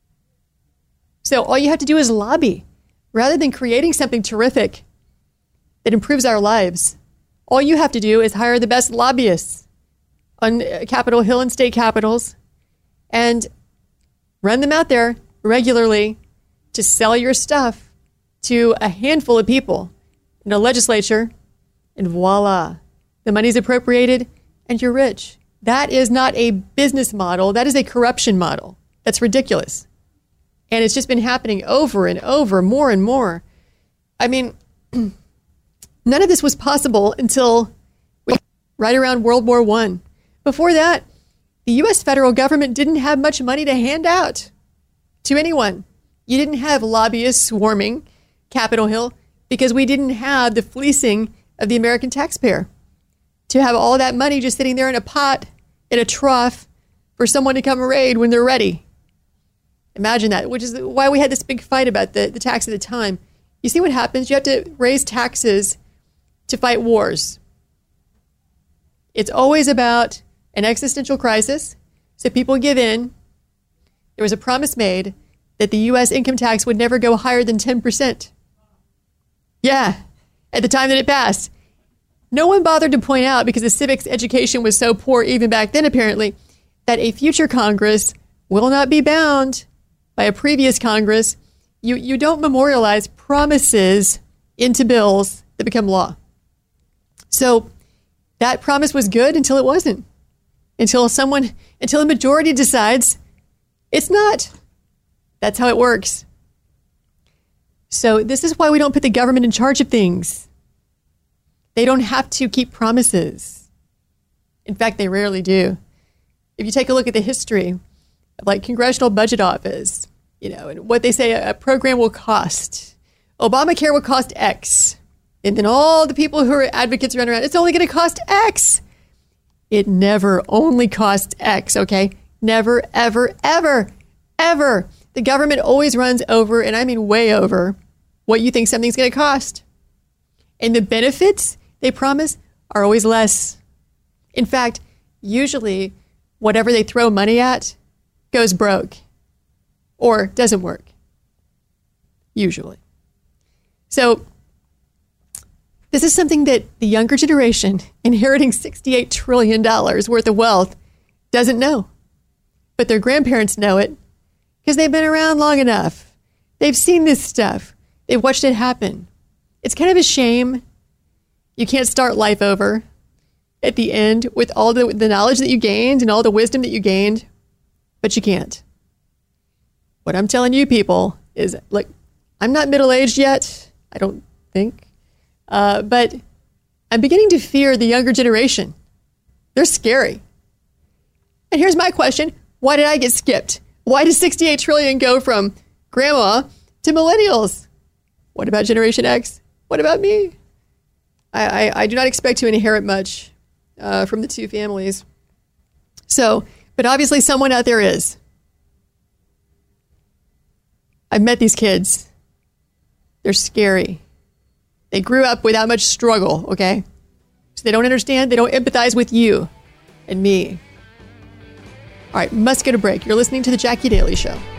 So all you have to do is lobby. Rather than creating something terrific that improves our lives, all you have to do is hire the best lobbyists on Capitol Hill and state capitals and run them out there regularly to sell your stuff to a handful of people in a legislature, and voila, the money's appropriated and you're rich. That is not a business model. That is a corruption model. That's ridiculous. And it's just been happening over and over, more and more. I mean, none of this was possible until we, right around World War One. Before that, the U S federal government didn't have much money to hand out to anyone. You didn't have lobbyists swarming Capitol Hill because we didn't have the fleecing of the American taxpayer to have all that money just sitting there in a pot, in a trough, for someone to come raid when they're ready. Imagine that, which is why we had this big fight about the, the tax at the time. You see what happens? You have to raise taxes to fight wars. It's always about an existential crisis, so people give in. There was a promise made that the U S income tax would never go higher than ten percent. Yeah, at the time that it passed. No one bothered to point out, because the civics education was so poor even back then apparently, that a future Congress will not be bound by a previous Congress. You, you don't memorialize promises into bills that become law. So that promise was good until it wasn't. Until someone, until a majority decides it's not. That's how it works. So this is why we don't put the government in charge of things. They don't have to keep promises. In fact, they rarely do. If you take a look at the history of like Congressional Budget Office, you know, and what they say a program will cost. Obamacare will cost X. And then all the people who are advocates run around, it's only going to cost X. It never only costs X, okay? Never, ever, ever, ever. The government always runs over, and I mean way over, what you think something's going to cost. And the benefits they promise are always less. In fact, usually whatever they throw money at goes broke or doesn't work. Usually. So this is something that the younger generation inheriting sixty-eight trillion dollars worth of wealth doesn't know. But their grandparents know it because they've been around long enough. They've seen this stuff. They've watched it happen. It's kind of a shame you can't start life over at the end with all the, the knowledge that you gained and all the wisdom that you gained, but you can't. What I'm telling you people is, look, I'm not middle-aged yet, I don't think, uh, but I'm beginning to fear the younger generation. They're scary. And here's my question. Why did I get skipped? Why does sixty-eight trillion dollars go from grandma to millennials? What about Generation X? What about me? I, I, I do not expect to inherit much uh, from the two families. So, but obviously someone out there is. I've met these kids. They're scary. They grew up without much struggle, okay? So they don't understand. They don't empathize with you and me. All right, must get a break. You're listening to The Jackie Daily Show.